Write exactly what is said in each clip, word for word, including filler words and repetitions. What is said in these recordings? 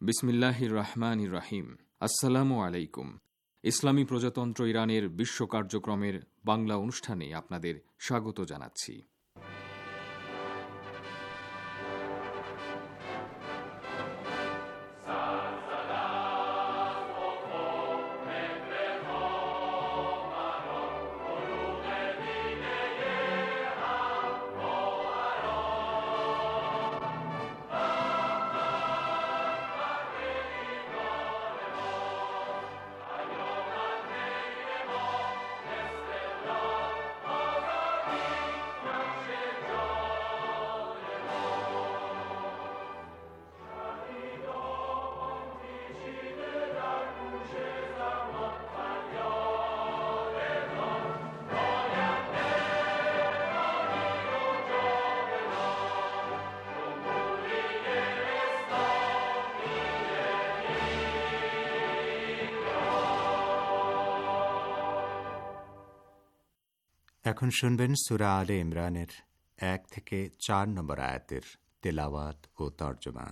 বিসমিল্লাহির রহমানির রহিম। আসসালামু আলাইকুম। ইসলামী প্রজাতন্ত্র ইরানের বিশ্ব কার্যক্রমের বাংলা অনুষ্ঠানে আপনাদের স্বাগত জানাচ্ছি। এখন শুনবেন সূরা আলে ইমরানের এক থেকে চার নম্বর আয়াতের তেলাওয়াত ও তর্জমা।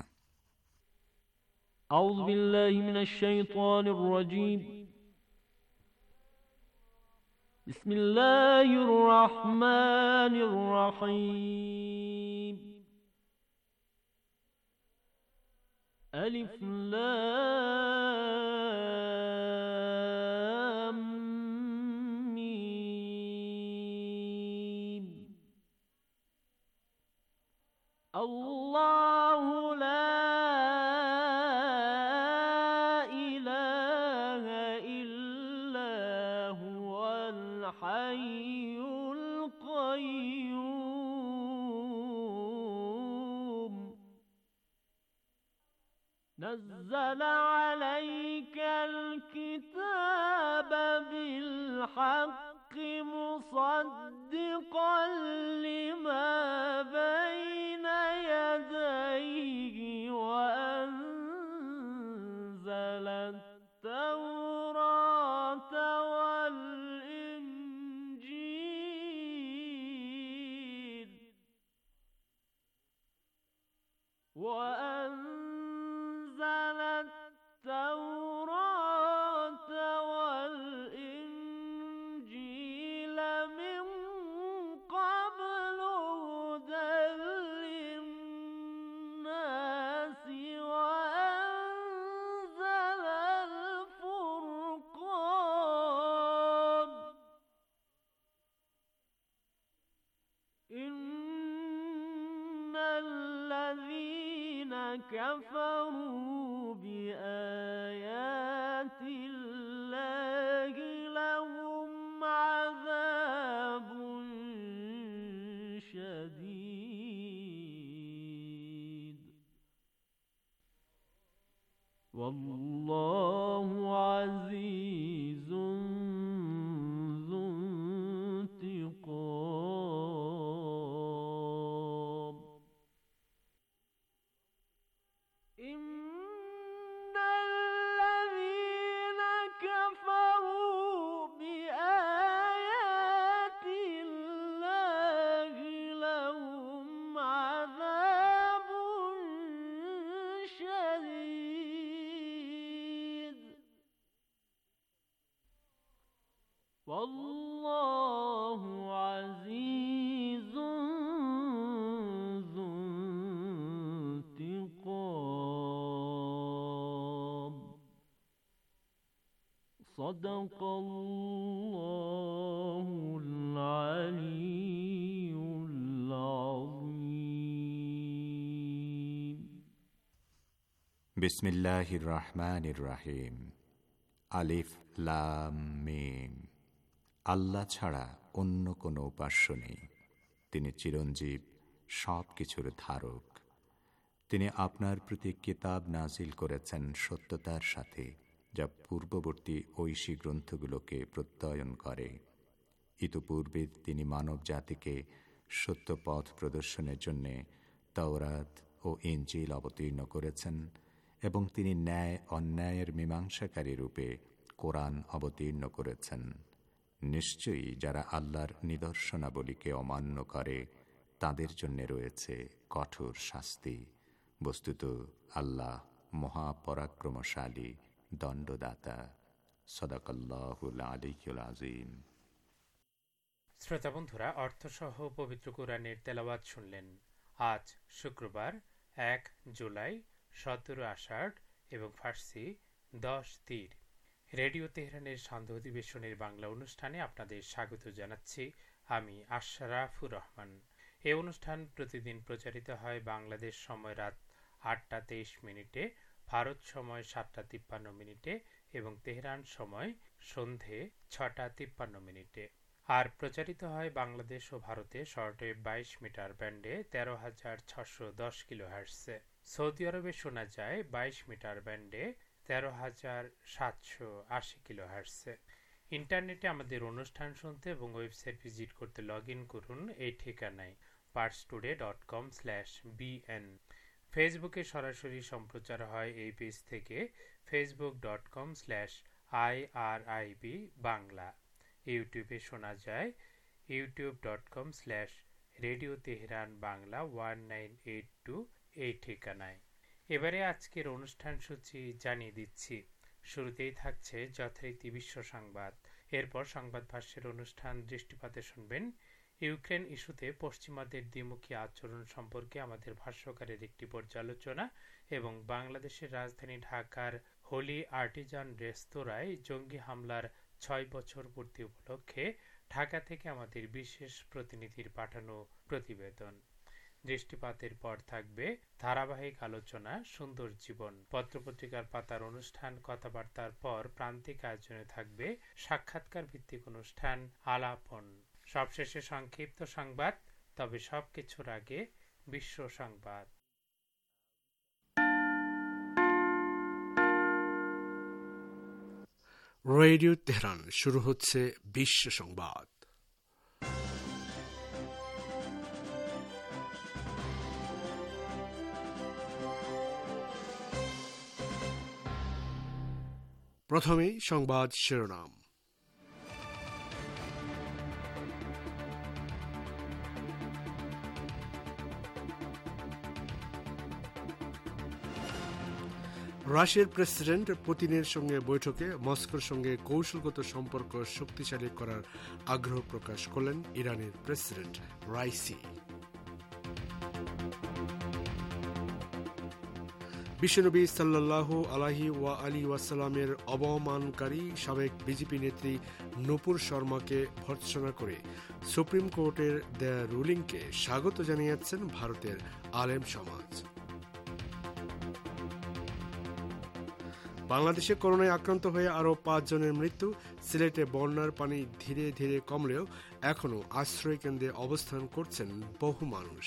আউযু বিল্লাহি মিনাশ শাইতানির রাজীম। বিসমিল্লাহির রহমানির রহিম। আলিফ লাম আল্লাহু লা ইলাহা ইল্লা হুয়াল হাইয়ুল কাইয়্যুম নাযালা আলাইকাল কিতাবা বিল হাক্কি মুসাদ্দিকাল লিমা বাইনা ইয়াদাইহি ওয়া আনজালাত তাওরাতা ওয়াল ইনজিল ওয়া আনজালাত তাওরাতা ওয়াল ইনজিল মিন ক্বাবলু হুদাল লিন্নাসি ওয়া আনজালাল ফুরকান ইন্নাল্লাযীনা কাফারু বিআয়াতিল্লাহি লাহুম আযাবুন শাদীদ ওয়াল্লাহু আযীজুন যু ইনতিকাম। ইন্নাল্লাযীনা কাফারু বিআয়াতিল্লাহি লাহুম আযাবুন শাদীদ ওয়াল্লাহু আযীজুন যু ইনতিকাম। সাদাকাল্লাহুল আলিয়্যুল আযীম। বিসমিল্লাহির রহমানির রহিম। আলিফ লাম মিম। আল্লাহ ছাড়া অন্য কোনো উপাস্য নেই। তিনি চিরঞ্জীব, সব কিছুর ধারক। তিনি আপনার প্রতি কিতাব নাজিল করেছেন সত্যতার সাথে, যা পূর্ববর্তী ঐশী গ্রন্থগুলোকে প্রত্যয়ন করে। ইতপূর্বে তিনি মানব জাতিকে সত্য পথ প্রদর্শনের জন্য তাওরাত ও ইনজিল অবতীর্ণ করেছেন এবং তিনি ন্যায় অন্যায়ের মীমাংসাকারী রূপে কোরআন অবতীর্ণ করেছেন। নিশ্চয়ই যারা আল্লাহর নিদর্শনাবলীকে অমান্য করে তাদের জন্য রয়েছে কঠোর শাস্তি। বস্তুত আল্লাহ মহাপরাক্রমশালী দণ্ডদাতা। সদাকাল্লাহুল আলিয়্যুল আযীম। শ্রোতা বন্ধুরা, অর্থসহ পবিত্র কোরআনের তেলাওয়াত শুনলেন। আজ শুক্রবার এক জুলাই, সতেরো আষাঢ় এবং ফার্সি দশ তীর। রেডিও তেহরানের সান্ধ্য অধিবেশনের বাংলা অনুষ্ঠানে আপনাদের স্বাগত জানাচ্ছি আমি আশরাফুর রহমান। এই অনুষ্ঠান প্রতিদিন প্রচারিত হয় বাংলাদেশ সময় রাত আটটা তেইশ মিনিটে, ভারত সময় সাতটা তিপ্পান্ন মিনিটে এবং তেহরান সময় সন্ধে ছটা তিপ্পান্ন মিনিটে। আর প্রচারিত হয় বাংলাদেশ ও ভারতে শর্টওয়েভ বাইশ মিটার ব্যান্ডে তেরো হাজার ছশো দশ কিলোহার্টজে। সৌদি আরবে শোনা যায় বাইশ মিটার ব্যান্ডে তেরো হাজার সাতশো আশি কিলোহার্টজে। ইন্টারনেটে আমাদের অনুষ্ঠান শুনতে এবং ওয়েবসাইট ভিজিট করতে লগ ইন করুন এই ঠিকানায় Pars today dot com slash BN. ফেসবুকে সরাসরি সম্প্রচার হয় এই পেজ থেকে Facebook dot com slash IRIB Bangla. ইউটিউবে শোনা যায় YouTube dot com slash radio Tehran Bangla one nine eight two এই ঠিকানায়। এবারে আজকের অনুষ্ঠান সূচি জানিয়ে দিচ্ছি। শুরুতেই থাকছে যথারীতি বিশ্ব সংবাদ, এরপর সংবাদ ভাষ্যের অনুষ্ঠান দৃষ্টিপাতে শুনবেন ইউক্রেন ইস্যুতে পশ্চিমাদের দ্বিমুখী আচরণ সম্পর্কে আমাদের ভাষ্যকারের একটি পর্যালোচনা এবং বাংলাদেশের রাজধানী ঢাকার হোলি আর্টিজান রেস্তোরাঁয় জঙ্গি হামলার ছয় বছর পূর্তি উপলক্ষে ঢাকা থেকে আমাদের বিশেষ প্রতিনিধির পাঠানো প্রতিবেদন। দৃষ্টিপাতের পর থাকবে ধারাবাহিক আলোচনা সুন্দর জীবন। পত্রপত্রিকার পাতার অনুষ্ঠান কথাবার্তার পর প্রান্তিক আয়োজনে থাকবে সাক্ষাৎকার ভিত্তিক অনুষ্ঠান আলাপন। সবশেষে সংক্ষিপ্ত সংবাদ, তবে সবকিছুর আগে বিশ্ব সংবাদ। রেডিও তেহরান, শুরু হচ্ছে বিশ্ব সংবাদ। প্রথমেই সংবাদ শিরোনাম। রাশিয়ার প্রেসিডেন্ট পুতিনের সঙ্গে বৈঠকে মস্কোর সঙ্গে কৌশলগত সম্পর্ক শক্তিশালী করার আগ্রহ প্রকাশ করলেন ইরানের প্রেসিডেন্ট রাইসি। বিশ্বনবী সাল্লাল্লাহু আলাইহি ওয়া আলিহি ওয়াসাল্লামের অবমানকারী সাবেক বিজেপি নেত্রী নূপুর শর্মাকে ভর্ৎসনা করে সুপ্রিম কোর্টের দেয়া রুলিংকে স্বাগত জানিয়েছেন ভারতের আলেম সমাজ। বাংলাদেশে করোনায় আক্রান্ত হয়ে আরও পাঁচ জনের মৃত্যু। সিলেটে বন্যার পানি ধীরে ধীরে কমলেও এখনও আশ্রয় কেন্দ্রে অবস্থান করছেন বহু মানুষ।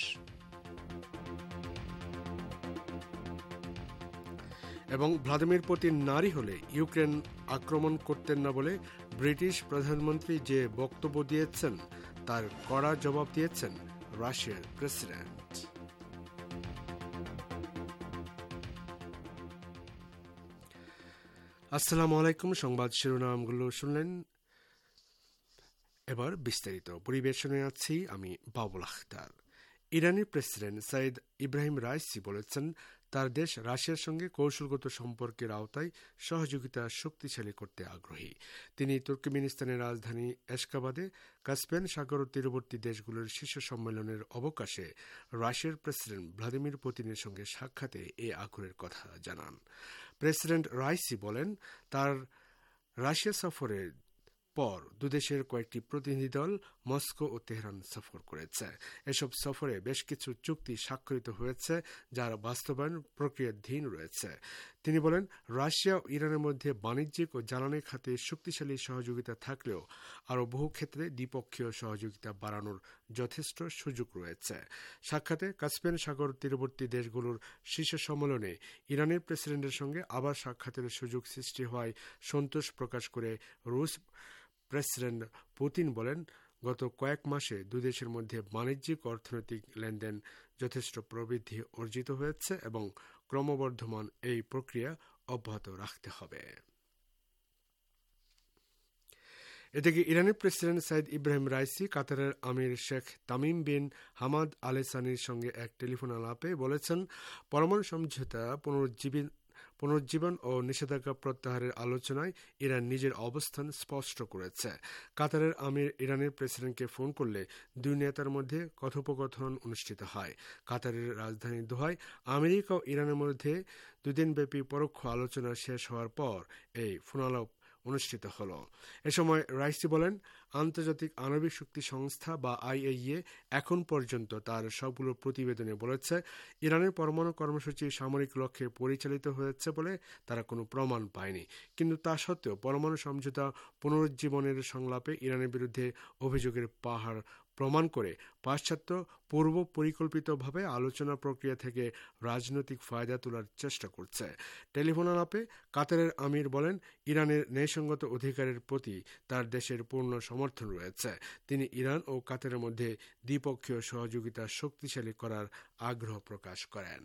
এবং ভ্লাদিমির পুতিন নারী হলে ইউক্রেন আক্রমণ করতেন না বলে ব্রিটিশ প্রধানমন্ত্রী যে বক্তব্য দিয়েছেন তার কড়া জবাব দিয়েছেন রাশিয়ার প্রেসিডেন্ট। আসসালামু আলাইকুম। সংবাদ শিরোনামগুলো শুনলেন, এবার বিস্তারিত পরিবেশনে আছি আমি বাবুল আখতার। ইরানের প্রেসিডেন্ট সাইদ ইব্রাহিম রাইসি বলেছেন তার দেশ রাশিয়ার সঙ্গে কৌশলগত সম্পর্কের আওতায় সহযোগিতা শক্তিশালী করতে আগ্রহী। তিনি তুর্কমেনিস্তানের রাজধানী এশকাবাদে কাস্পিয়ান সাগর তীরবর্তী দেশগুলোর শীর্ষ সম্মেলনের অবকাশে রাশিয়ার প্রেসিডেন্ট ভ্লাদিমির পুতিনের সঙ্গে সাক্ষাতে এ আগ্রহের কথা জানান। প্রেসিডেন্ট রাইসি বলেন তার রাশিয়া সফরের পর দুদেশের কয়েকটি প্রতিনিধি দল মস্কো ও তেহরান সফর করেছে। এসব সফরে বেশ কিছু চুক্তি স্বাক্ষরিত হয়েছে যার বাস্তবায়ন প্রক্রিয়াধীন রয়েছে। তিনি বলেন রাশিয়া ও ইরানের মধ্যে বাণিজ্যিক ও জ্বালানি খাতে শক্তিশালী সহযোগিতা থাকলেও আরও বহু ক্ষেত্রে দ্বিপক্ষীয় সহযোগিতা বাড়ানোর যথেষ্ট সুযোগ রয়েছে। সাক্ষাতে কাস্পিয়ান সাগর তীরবর্তী দেশগুলোর শীর্ষ সম্মেলনে ইরানের প্রেসিডেন্টের সঙ্গে আবার সাক্ষাতের সুযোগ সৃষ্টি হওয়ায় সন্তোষ প্রকাশ করে রুশ প্রেসিডেন্ট পুতিন বলেন গত কয়েক মাসে দুই দেশের মধ্যে বাণিজ্যিক অর্থনৈতিক লেনদেন যথেষ্ট প্রবৃদ্ধি অর্জিত হয়েছে এবং ক্রমবর্ধমান এই প্রক্রিয়া অব্যাহত রাখতে হবে। এদিকে ইরানের প্রেসিডেন্ট সাইদ ইব্রাহিম রাইসি কাতারের আমির Sheikh Tamim bin Hamad Al সানির সঙ্গে এক টেলিফোন আলাপে বলেছেন পরমাণু সমঝোতা পুনরুজ্জীবন পুনরুজ্জীবন ও নিষেধাজ্ঞা প্রত্যাহারের আলোচনায় ইরান নিজের অবস্থান স্পষ্ট করেছে। কাতারের আমির ইরানের প্রেসিডেন্টকে ফোন করলে দুই নেতার মধ্যে কথোপকথন অনুষ্ঠিত হয়। কাতারের রাজধানী দোহায় আমেরিকা ও ইরানের মধ্যে দুদিনব্যাপী পরোক্ষ আলোচনা শেষ হওয়ার পর এই ফোনালাপ অনুষ্ঠিত হল। এ সময় রাইসি বলেন, আন্তর্জাতিক আণবিক শক্তি সংস্থা বা আইএইএ এখন পর্যন্ত তার সবগুলো প্রতিবেদনে বলেছে ইরানের পরমাণু কর্মসূচি সামরিক লক্ষ্যে পরিচালিত হয়েছে বলে তারা কোনো প্রমাণ পায়নি। কিন্তু তা সত্ত্বেও পরমাণু সমঝোতা পুনরুজ্জীবনের সংলাপে ইরানের বিরুদ্ধে অভিযোগের পাহাড় প্রমাণ করে পাশ্চাত্য পূর্ব পরিকল্পিতভাবে আলোচনা প্রক্রিয়া থেকে রাজনৈতিক ফায়দা তোলার চেষ্টা করছে। টেলিফোন আলাপে কাতারের আমির বলেন, ইরানের ন্যায়সঙ্গত অধিকারের প্রতি তার দেশের পূর্ণ সমর্থন রয়েছে। তিনি ইরান ও কাতারের মধ্যে দ্বিপক্ষীয় সহযোগিতা শক্তিশালী করার আগ্রহ প্রকাশ করেন।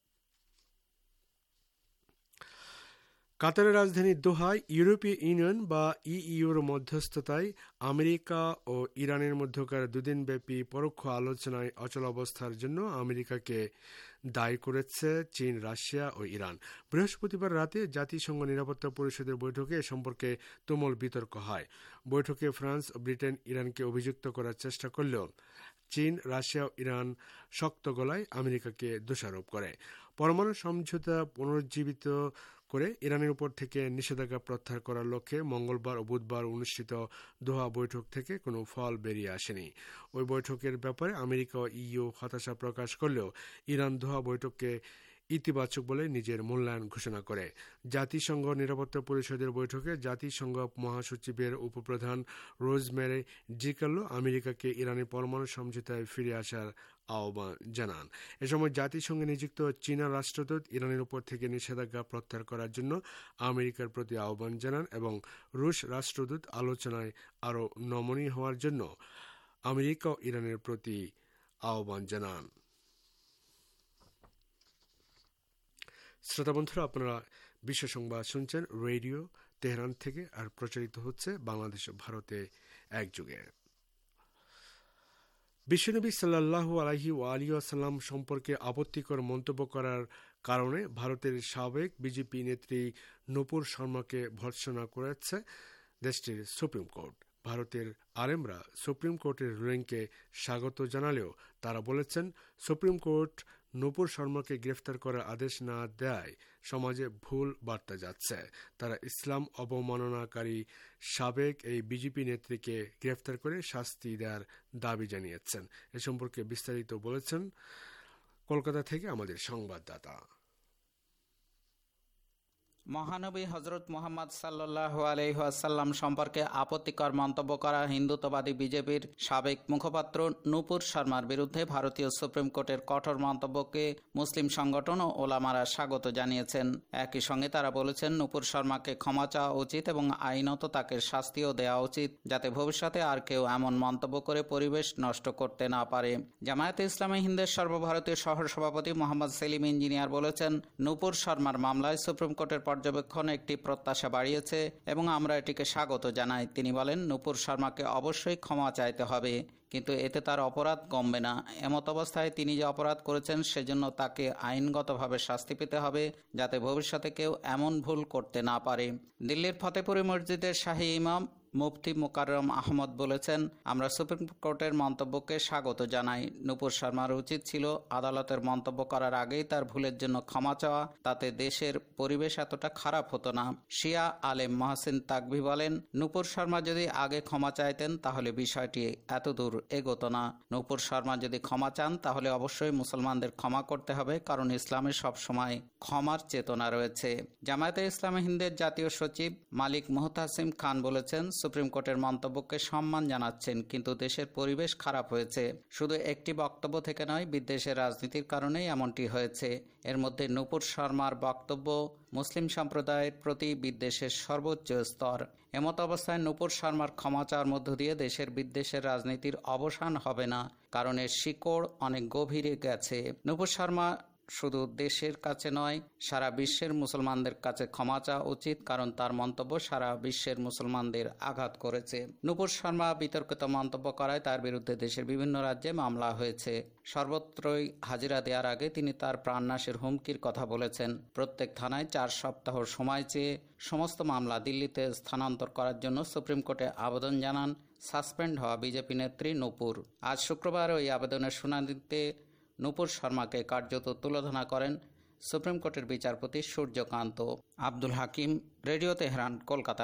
কাতারের রাজধানী দোহায় ইউরোপীয় ইউনিয়ন বা ইইউর মধ্যস্থতায় আমেরিকা ও ইরানের মধ্যকার দুদিনব্যাপী পরোক্ষ আলোচনায় অচলাবস্থার জন্য আমেরিকাকে দায়ী করেছে চীন, রাশিয়া ও ইরান। বৃহস্পতিবার রাতে জাতিসংঘ নিরাপত্তা পরিষদের বৈঠকে এ সম্পর্কে তুমুল বিতর্ক হয়। বৈঠকে ফ্রান্স ও ব্রিটেন ইরানকে অভিযুক্ত করার চেষ্টা করলেও চীন, রাশিয়া ও ইরান শক্ত গলায় আমেরিকাকে দোষারোপ করে। পরমাণু সমঝোতা পুনরুজ্জীবিত করে ইরানের উপর থেকে নিষেধাজ্ঞা প্রত্যাহার করার লক্ষ্যে মঙ্গলবার ও বুধবার অনুষ্ঠিত দোহা বৈঠক থেকে কোনো ফল বেরিয়ে আসেনি। ওই বৈঠকের ব্যাপারে আমেরিকা ও ইইউ হতাশা প্রকাশ করলেও ইরান দোহা বৈঠককে ইতিবাচক বলে নিজের মূল্যায়ন ঘোষণা করে। জাতিসংঘ নিরাপত্তা পরিষদের বৈঠকে জাতিসংঘ মহাসচিবের উপপ্রধান রোজমেরি ডিকার্লো আমেরিকাকে ইরানের পরমাণু সমঝোতায় ফিরে আসার আহ্বান জানান। এ সময় জাতিসংঘে নিযুক্ত চীনা রাষ্ট্রদূত ইরানের উপর থেকে নিষেধাজ্ঞা প্রত্যাহার করার জন্য আমেরিকার প্রতি আহ্বান জানান এবং রুশ রাষ্ট্রদূত আলোচনায় আরও নমনীয় হওয়ার জন্য আমেরিকা ও ইরানের প্রতি আহ্বান জানান। শ্রোতা বন্ধুরা, আপনারা বিশ্ব সংবাদ শুনছেন রেডিও তেহরান থেকে, আর প্রচারিত হচ্ছে বাংলাদেশ ভারতে একযোগে। বিশ্বনবী সাল্লাল্লাহু আলাইহি ওয়া আলিহি ওয়াসাল্লাম সম্পর্কে আপত্তিকর মন্তব্য করার কারণে ভারতের সাবেক বিজেপি নেত্রী নূপুর শর্মাকে ভর্ৎসনা করেছে দেশটির সুপ্রিম কোর্ট। ভারতের আলেমরা সুপ্রিম কোর্টের রুলিংকে স্বাগত জানালেও তারা বলেছেন, সুপ্রিম কোর্ট নূপুর শর্মাকে গ্রেফতার করার আদেশ না দেয় সমাজে ভুল বার্তা যাচ্ছে। তারা ইসলাম অবমাননাকারী সাবেক এই বিজেপি নেত্রীকে গ্রেফতার করে শাস্তি দেওয়ার দাবি জানিয়েছেন। এ সম্পর্কে বিস্তারিত বলেছেন কলকাতা থেকে আমাদের সংবাদদাতা। মহানবী হজরত মোহাম্মদ সাল্লাল্লাহু আলাইহি ওয়াসাল্লাম সম্পর্কে আপত্তিকর মন্তব্য করা হিন্দুত্ববাদী বিজেপির সাবেক মুখপাত্র নূপুর শর্মার বিরুদ্ধে ভারতীয় সুপ্রিম কোর্টের কঠোর মন্তব্যকে মুসলিম সংগঠন ও ওলামারা স্বাগত জানিয়েছেন। একই সঙ্গে তারা বলেছেন, নূপুর শর্মাকে ক্ষমা চাওয়া উচিত এবং আইনত তাকে শাস্তিও দেওয়া উচিত, যাতে ভবিষ্যতে আর কেউ এমন মন্তব্য করে পরিবেশ নষ্ট করতে না পারে। জামায়াতে ইসলামী হিন্দের সর্বভারতীয় শহর সভাপতি মোহাম্মদ সেলিম ইঞ্জিনিয়ার বলেছেন, নূপুর শর্মার মামলায় সুপ্রিম কোর্টের পর্যবেক্ষণ একটি প্রত্যাশা বাড়িয়েছে এবং আমরা এটিকে স্বাগত জানাই। তিনি বলেন, নূপুর শর্মাকে অবশ্যই ক্ষমা চাইতে হবে, কিন্তু এতে তার অপরাধ কমবে না। এমত অবস্থায় তিনি যে অপরাধ করেছেন সেজন্য তাকে আইনগতভাবে শাস্তি পেতে হবে, যাতে ভবিষ্যতে কেউ এমন ভুল করতে না পারে। দিল্লির ফতেপুরি মসজিদের শাহী ইমাম মুফতি মোকাররম আহমদ বলেছেন, আমরা সুপ্রিম কোর্টের মন্তব্যকে স্বাগত জানাই। নূপুর শর্মার উচিত ছিল আদালতের মন্তব্য করার আগেই তার ভুলের জন্য ক্ষমা চাওয়া, তাতে দেশের পরিবেশ এতটা খারাপ হতো না। শিয়া আলেম মহসিন তাকভি বলেন, নূপুর শর্মা যদি আগে ক্ষমা চাইতেন তাহলে বিষয়টি এত দূর এগোতো না। নূপুর শর্মা যদি ক্ষমা চান তাহলে অবশ্যই মুসলমানদের ক্ষমা করতে হবে, কারণ ইসলামে সবসময় ক্ষমার চেতনা রয়েছে। জামায়াতে ইসলামী হিন্দের জাতীয় সচিব মালিক মুহতাসিম খান বলেছেন, সুপ্রিম কোর্টের মন্তব্যকে সম্মান জানাচ্ছেন, কিন্তু দেশের পরিবেশ খারাপ হয়েছে। শুধু একটি বক্তব্য থেকে নয়, বিদ্বেষের রাজনীতির কারণেই এমনটি হয়েছে। এর মধ্যে নূপুর শর্মার বক্তব্য মুসলিম সম্প্রদায়ের প্রতি বিদ্বেষের সর্বোচ্চ স্তর। এমত অবস্থায় নূপুর শর্মার ক্ষমা চাওয়ার মধ্য দিয়ে দেশের বিদ্বেষের রাজনীতির অবসান হবে না, কারণ এর শিকড় অনেক গভীরে গেছে। নূপুর শর্মা শুধু দেশের কাছে নয়, সারা বিশ্বের মুসলমানদের কাছে ক্ষমা চাওয়া উচিত, কারণ তার মন্তব্য সারা বিশ্বের মুসলমানদের আঘাত করেছে। নূপুর শর্মা বিতর্কিত মন্তব্য করায় তার বিরুদ্ধে দেশের বিভিন্ন রাজ্যে মামলা হয়েছে। সর্বত্রই হাজিরা দেওয়ার আগে তিনি তার প্রাণনাশের হুমকির কথা বলেছেন। প্রত্যেক থানায় চার সপ্তাহ সময় চেয়ে সমস্ত মামলা দিল্লিতে স্থানান্তর করার জন্য সুপ্রিম কোর্টে আবেদন জানান সাসপেন্ড হওয়া বিজেপি নেত্রী নূপুর। আজ শুক্রবার ওই আবেদনের শুনানিতে নূপুর শর্মাকে কার্যত তুলোধনা করেন সুপ্রিম কোর্টের বিচারপতি সূর্যকান্ত। Abdul Hakim, radio Tehran, Kolkata.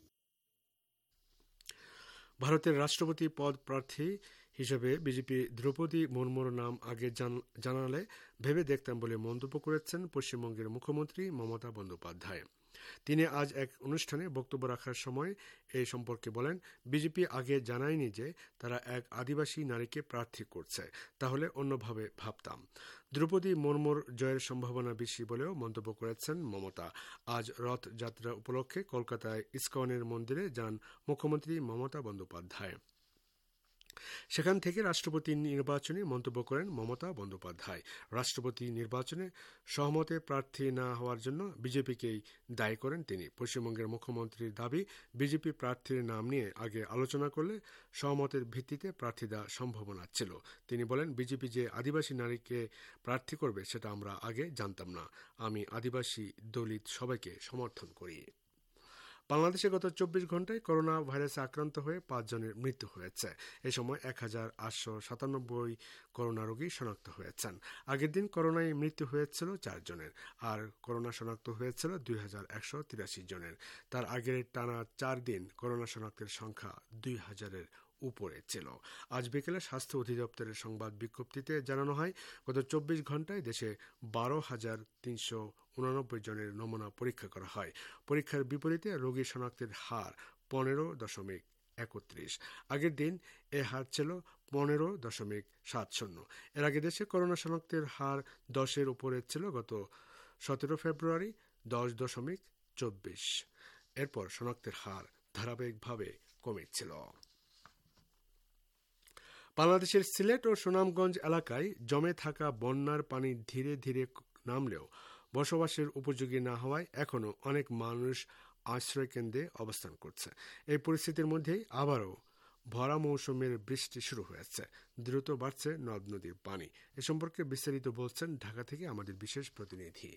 ভারতের রাষ্ট্রপতি পদ প্রার্থী হিসেবে বিজেপি দ্রৌপদী মুর্মুর নাম আগে জানালে ভেবে দেখতাম বলে মন্তব্য করেছেন পশ্চিমবঙ্গের মুখ্যমন্ত্রী মমতা বন্দ্যোপাধ্যায়। তিনি আজ এক অনুষ্ঠানে বক্তব্য রাখার সময় এই সম্পর্কে বলেন, বিজেপি আগে জানায়নি যে তারা এক আদিবাসী নারীকে প্রার্থী করছে, তাহলে অন্যভাবে ভাবতাম। দ্রৌপদী মুর্মুর জয়ের সম্ভাবনা বেশি বলেও মন্তব্য করেছেন মমতা। আজ রথযাত্রা উপলক্ষে কলকাতায় ইসকনের মন্দিরে যান মুখ্যমন্ত্রী মমতা বন্দ্যোপাধ্যায়। সেখান থেকে রাষ্ট্রপতি নির্বাচনে মন্তব্য করেন মমতা বন্দ্যোপাধ্যায়। রাষ্ট্রপতি নির্বাচনে সহমতে প্রার্থী না হওয়ার জন্য বিজেপিকেই দায়ী করেন তিনি। পশ্চিমবঙ্গের মুখ্যমন্ত্রীর দাবি, বিজেপি প্রার্থীর নাম নিয়ে আগে আলোচনা করলে সহমতের ভিত্তিতে প্রার্থী দেওয়ার সম্ভাবনা ছিল। তিনি বলেন, বিজেপি যে আদিবাসী নারীকে প্রার্থী করবে সেটা আমরা আগে জানতাম না। আমি আদিবাসী, দলিত সবাইকে সমর্থন করি। বাংলাদেশে গত চব্বিশ ঘন্টায় করোনা ভাইরাসে আক্রান্ত হয়ে পাঁচজনের মৃত্যু হয়েছে। এ সময় এক হাজার আটশো সাতানব্বই করোনা রোগী শনাক্ত হয়েছেন। আগের দিন করোনায় মৃত্যু হয়েছিল চারজনের, আর করোনা শনাক্ত হয়েছিল দুই হাজার একশো তিরাশি জনের। তার আগের টানা চার দিন করোনা শনাক্তের সংখ্যা দুই হাজারের উপরে ছিল। আজ বিকেলে স্বাস্থ্য অধিদপ্তরের সংবাদ বিজ্ঞপ্তিতে জানানো হয়, গত চব্বিশ ঘন্টায় দেশে বারো হাজার তিনশো উনানব্বই জনের নমুনা পরীক্ষা করা হয়। পরীক্ষার বিপরীতে রোগী শনাক্তের হার পনেরো দশমিক একত্রিশ। আগের দিন এ হার ছিল পনেরো দশমিক সাত শূন্য। এর আগে দেশে করোনা শনাক্তের হার দশের উপরে ছিল গত সতেরো ফেব্রুয়ারি, দশ দশমিক চব্বিশ। এরপর শনাক্তের হার ধারাবাহিকভাবে কমেছিল। বাংলাদেশের সিলেট ও সুনামগঞ্জ এলাকায় জমে থাকা বন্যার পানি ধীরে ধীরে নামলেও বসবাসের উপযোগী না হওয়ায় এখনও অনেক মানুষ আশ্রয়কেন্দ্রে অবস্থান করছে। এই পরিস্থিতির মধ্যেই আবারও ভরা মৌসুমের বৃষ্টি শুরু হয়েছে। দ্রুত বাড়ছে নদ নদীর পানি। এ সম্পর্কে বিস্তারিত বলছেন ঢাকা থেকে আমাদের বিশেষ প্রতিনিধি।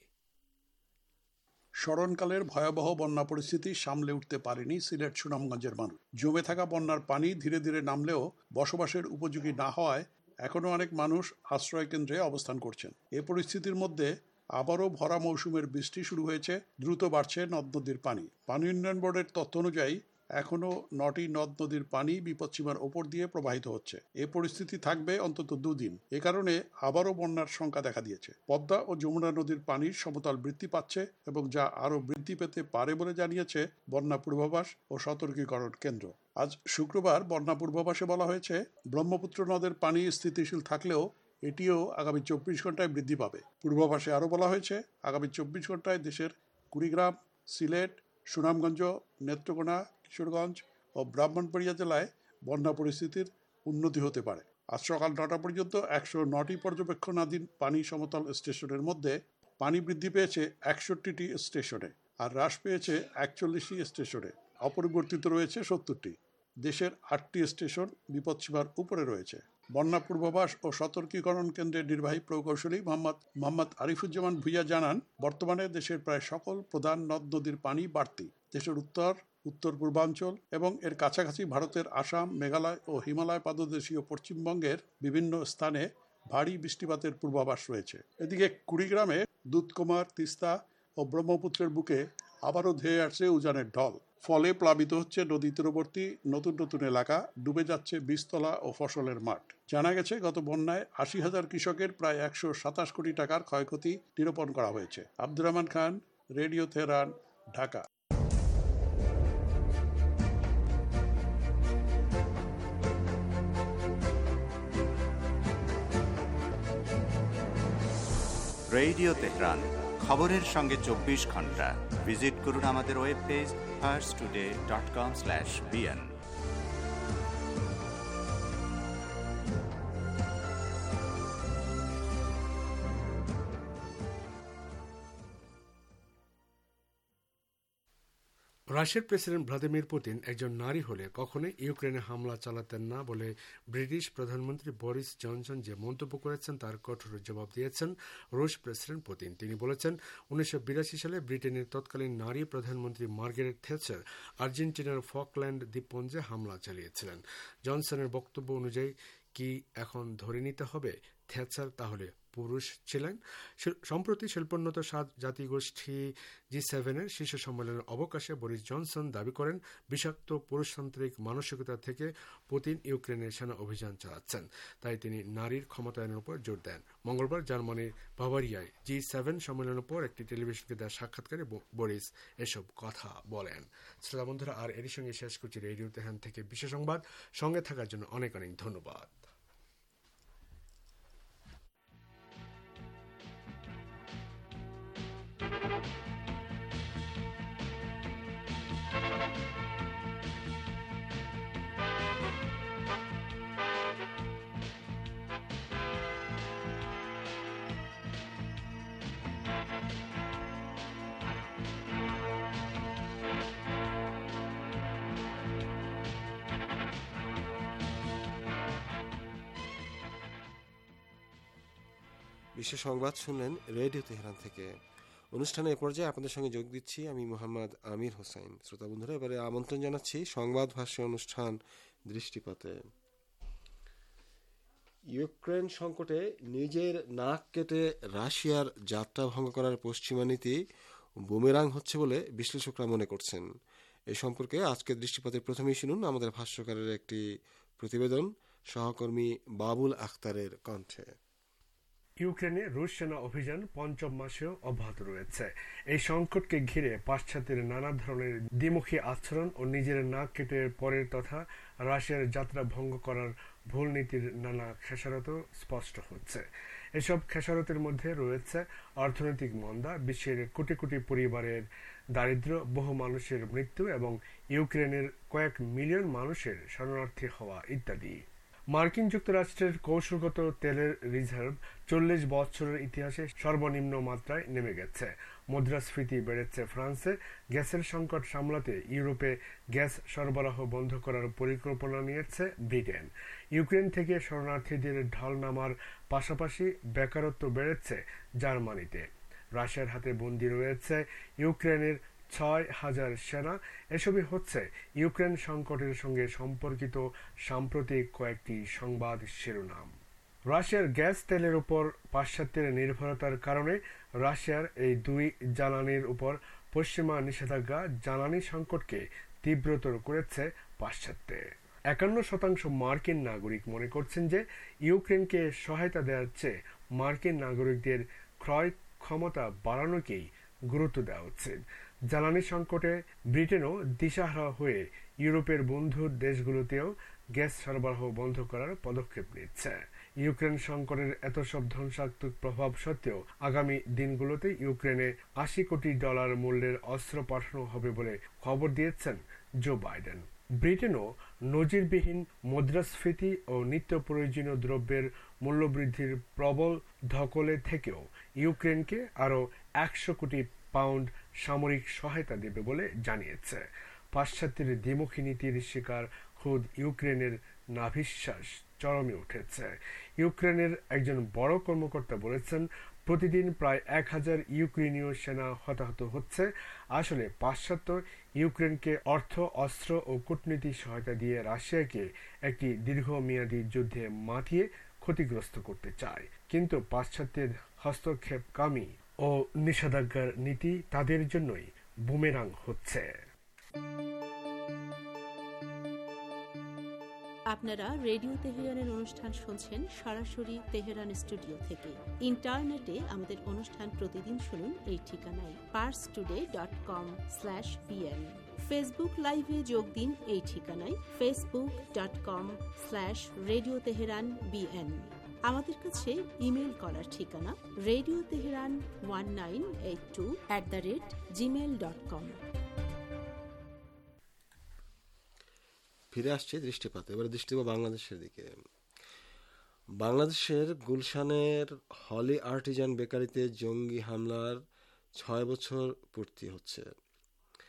স্মরণকালের ভয়াবহ বন্যা পরিস্থিতি সামলে উঠতে পারেনি সিলেট সুনামগঞ্জের মানুষ। জমে থাকা বন্যার পানি ধীরে ধীরে নামলেও বসবাসের উপযোগী না হওয়ায় এখনও অনেক মানুষ আশ্রয়কেন্দ্রে অবস্থান করছেন। এ পরিস্থিতির মধ্যে আবারও ভরা মৌসুমের বৃষ্টি শুরু হয়েছে, দ্রুত বাড়ছে নদ নদীর পানি। পানি উন্নয়ন বোর্ডের তথ্য অনুযায়ী এখনও নটি নদ নদীর পানি বিপদসীমার ওপর দিয়ে প্রবাহিত হচ্ছে। এ পরিস্থিতি থাকবে অন্তত দুদিন। এ কারণে আবারও বন্যার শঙ্কা দেখা দিয়েছে। পদ্মা ও যমুনা নদীর পানির সমতল বৃদ্ধি পাচ্ছে এবং যা আরও বৃদ্ধি পেতে পারে বলে জানিয়েছে বন্যা পূর্বাভাস ও সতর্কীকরণ কেন্দ্র। আজ শুক্রবার বন্যা পূর্বাভাসে বলা হয়েছে, ব্রহ্মপুত্র নদের পানি স্থিতিশীল থাকলেও এটিও আগামী চব্বিশ ঘন্টায় বৃদ্ধি পাবে। পূর্বাভাসে আরও বলা হয়েছে, আগামী চব্বিশ ঘন্টায় দেশের কুড়িগ্রাম, সিলেট, সুনামগঞ্জ, নেত্রকোনা, কিশোরগঞ্জ ও ব্রাহ্মণবাড়িয়া জেলায় বন্যা পরিস্থিতির উন্নতি হতে পারে। আজ সকাল নটা পর্যন্ত একশো নটি পর্যবেক্ষণাধীন পানি সমতল স্টেশনের মধ্যে পানি বৃদ্ধি পেয়েছে একষট্টিটি স্টেশনে আর হ্রাস পেয়েছে একচল্লিশটি স্টেশনে। অপরিবর্তিত রয়েছে সত্তরটি। দেশের আটটি স্টেশন বিপদসীমার উপরে রয়েছে। বন্যা পূর্বাভাস ও সতর্কীকরণ কেন্দ্রের নির্বাহী প্রকৌশলী মোহাম্মদ মোহাম্মদ আরিফুজ্জামান ভুইয়া জানান, বর্তমানে দেশের প্রায় সকল প্রধান নদ নদীর পানি বাড়তি। দেশের উত্তর, উত্তর পূর্বাঞ্চল এবং এর কাছাকাছি ভারতের আসাম, মেঘালয় ও হিমালয় পাদদেশীয় পশ্চিমবঙ্গের বিভিন্ন স্থানে ভারী বৃষ্টিপাতের পূর্বাভাস রয়েছে। এদিকে কুড়িগ্রামে দুধকুমার, তিস্তা ও ব্রহ্মপুত্রের বুকে আবারও ধেয়ে আসছে উজানের ঢল। ফলে প্লাবিত হচ্ছে নদী তীরবর্তী নতুন নতুন এলাকা, ডুবে যাচ্ছে বীজতলা ও ফসলের মাঠ। জানা গেছে, গত বন্যায় আশি হাজার কৃষকের প্রায় একশো সাতাশ কোটি টাকার ক্ষয়ক্ষতি নিরূপণ করা হয়েছে। Abdur Rahman Khan, radio Tehran, Dhaka. Radio Tehran, খবরের সঙ্গে চব্বিশ ঘন্টা। ভিজিট করুন আমাদের web page Pars today dot com slash BN. রাশিয়ার প্রেসিডেন্ট ভ্লাদিমির পুতিন একজন নারী হলে কখনোই ইউক্রেনে হামলা চালাতেন না বলে ব্রিটিশ প্রধানমন্ত্রী বরিস জনসন যে মন্তব্য করেছেন তার কঠোর জবাব দিয়েছেন রুশ প্রেসিডেন্ট পুতিন। তিনি বলেছেন, উনিশশো বিরাশি সালে ব্রিটেনের তৎকালীন নারী প্রধানমন্ত্রী মার্গারেট থ্যাচার আর্জেন্টিনার ফকল্যান্ড দ্বীপপুঞ্জে হামলা চালিয়েছিলেন। জনসনের বক্তব্য অনুযায়ী কি এখন ধরে নিতে হবে থ্যাচার তাহলে পুরুষ ছিলেন? সম্প্রতি শিল্পোন্নত সাত জাতিগোষ্ঠী জি সেভেনের শীর্ষ সম্মেলনের অবকাশে বরিস জনসন দাবি করেন, বিষাক্ত পুরুষতান্ত্রিক মানসিকতা থেকে পুতিন ইউক্রেনের সেনা অভিযান চালাচ্ছেন, তাই তিনি নারীর ক্ষমতায়নের উপর জোর দেন। মঙ্গলবার জার্মানির বাভারিয়ায় জি সেভেন সম্মেলনের পর একটি টেলিভিশনকে দেওয়া সাক্ষাৎকারে বরিস এসব কথা বলেন। শ্রোতা বন্ধুরা, আর এরই সঙ্গে শেষ করছি রেডিও তেহরান থেকে বিশেষ সংবাদ। সঙ্গে থাকার জন্য অনেক অনেক ধন্যবাদ। বিশ্ব সংবাদ শুনলেন রেডিও তেহরান থেকে। অনুষ্ঠানে এ পর্যায়ে আপনাদের সঙ্গে যোগ দিচ্ছি আমি মোহাম্মদ আমির হোসেন। শ্রোতা বন্ধুরা, এবারে আমন্ত্রণ জানাচ্ছি সংবাদ ভাষ্য অনুষ্ঠান দৃষ্টিপাতে। ইউক্রেন সংকটে নিজের নাক কেটে রাশিয়ার যাত্রা ভঙ্গ করার পশ্চিমা নীতি বুমেরাং হচ্ছে বলে বিশ্লেষকরা মনে করছেন। এ সম্পর্কে আজকের দৃষ্টিপাতের প্রথমেই শুনুন আমাদের ভাষ্যকারের একটি প্রতিবেদন, সহকর্মী বাবুল আখতারের কণ্ঠে। ইউক্রেনে রুশ সেনা অভিযান পঞ্চম মাসেও অব্যাহত রয়েছে। এই সংকটকে ঘিরে পাশ্চাত্যের নানা ধরনের দ্বিমুখী আচরণ ও নিজের নাক কেটে পরের তথা রাশিয়ার যাত্রা ভঙ্গ করার ভুল নীতির নানা খেসারত স্পষ্ট হচ্ছে। এসব খেসারতের মধ্যে রয়েছে অর্থনৈতিক মন্দা, বিশ্বের কোটি কোটি পরিবারের দারিদ্র্য, বহু মানুষের মৃত্যু এবং ইউক্রেনের কয়েক মিলিয়ন মানুষের শরণার্থী হওয়া ইত্যাদি। মার্কিন যুক্তরাষ্ট্রের কৌশলগত তেলের রিজার্ভ চল্লিশ বছরের ইতিহাসে সর্বনিম্ন মাত্রায় নেমে গেছে। মুদ্রাস্ফীতি বেড়েছে ফ্রান্সে। গ্যাসের সংকট সামলাতে ইউরোপে গ্যাস সরবরাহ বন্ধ করার পরিকল্পনা নিয়েছে ব্রিটেন। ইউক্রেন থেকে শরণার্থীদের ঢল নামার পাশাপাশি বেকারত্ব বেড়েছে জার্মানিতে। রাশিয়ার হাতে বন্দী রয়েছে ইউক্রেনের ছয় হাজার সেনা। এসবই হচ্ছে ইউক্রেন সংকটের সঙ্গে সম্পর্কিত সাম্প্রতিক কয়েকটি সংবাদ শিরোনাম। রাশিয়ার গ্যাস তেলের উপর পাশ্চাত্যের নির্ভরতার কারণে রাশিয়ার এই দুই জ্বালানির উপর পশ্চিমা নিষেধাজ্ঞা জ্বালানি সংকটকে তীব্রতর করেছে পাশ্চাত্যে। একান্ন শতাংশ মার্কিন নাগরিক মনে করছেন যে ইউক্রেনকে সহায়তা দেওয়ার চেয়ে মার্কিন নাগরিকদের ক্রয় ক্ষমতা বাড়ানোকেই গুরুত্ব দেওয়া উচিত। জ্বালানি সংকটে ব্রিটেনও দিশাহারা হয়ে ইউরোপের বন্ধু দেশগুলোতেও গ্যাস সরবরাহ বন্ধ করার পদক্ষেপ নিচ্ছে। ইউক্রেন সংকটের এত সব ধ্বংসাত্মক প্রভাব সত্ত্বেও আগামী দিনগুলোতে ইউক্রেনে আশি কোটি ডলার মূল্যের অস্ত্র পাঠানো হবে বলে খবর দিয়েছেন জো বাইডেন। ব্রিটেনও নজিরবিহীন মুদ্রাস্ফীতি ও নিত্য প্রয়োজনীয় দ্রব্যের মূল্যবৃদ্ধির প্রবল ধকলে থেকেও ইউক্রেনকে আরও একশো কোটি পাউন্ড সামরিক সহায়তা দেবে বলে জানিয়েছে। পাশ্চাত্যের দ্বিমুখী নীতির শিকার খোদ ইউক্রেনের নাভিশ্বাস চরমে উঠেছে। ইউক্রেনের একজন বড় কর্মকর্তা বলেছেন, প্রতিদিন প্রায় এক হাজার ইউক্রেনীয় সেনা হতাহত হচ্ছে। আসলে পাশ্চাত্য ইউক্রেনকে অর্থ, অস্ত্র ও কূটনীতি সহায়তা দিয়ে রাশিয়াকে একটি দীর্ঘমেয়াদী যুদ্ধে মাতিয়ে ক্ষতিগ্রস্ত করতে চায়, কিন্তু পাশ্চাত্যের হস্তক্ষেপকামী ও নিষেধাজ্ঞার নীতি তাদের জন্যই বুমেরাং হচ্ছে। আপনারা রেডিও তেহরানের অনুষ্ঠান শুনছেন সরাসরি তেহরান স্টুডিও থেকে। ইন্টারনেটে আমাদের অনুষ্ঠান প্রতিদিন শুনুন এই ঠিকানায় Pars today dot com slash BN. Facebook লাইভে যোগ দিন এই ঠিকানায় Facebook dot com slash radio Tehran BN. আমাদের কাছে ইমেল করার ঠিকানা radio Tehran one nine eight two at the rate Gmail dot com. ফিরে আসছে দৃষ্টিপাত। এবারে দৃষ্টিপাত বাংলাদেশের দিকে। বাংলাদেশের গুলশানের হলি আর্টিজান বেকারিতে জঙ্গি হামলার ছয় বছর পূর্তি হচ্ছে।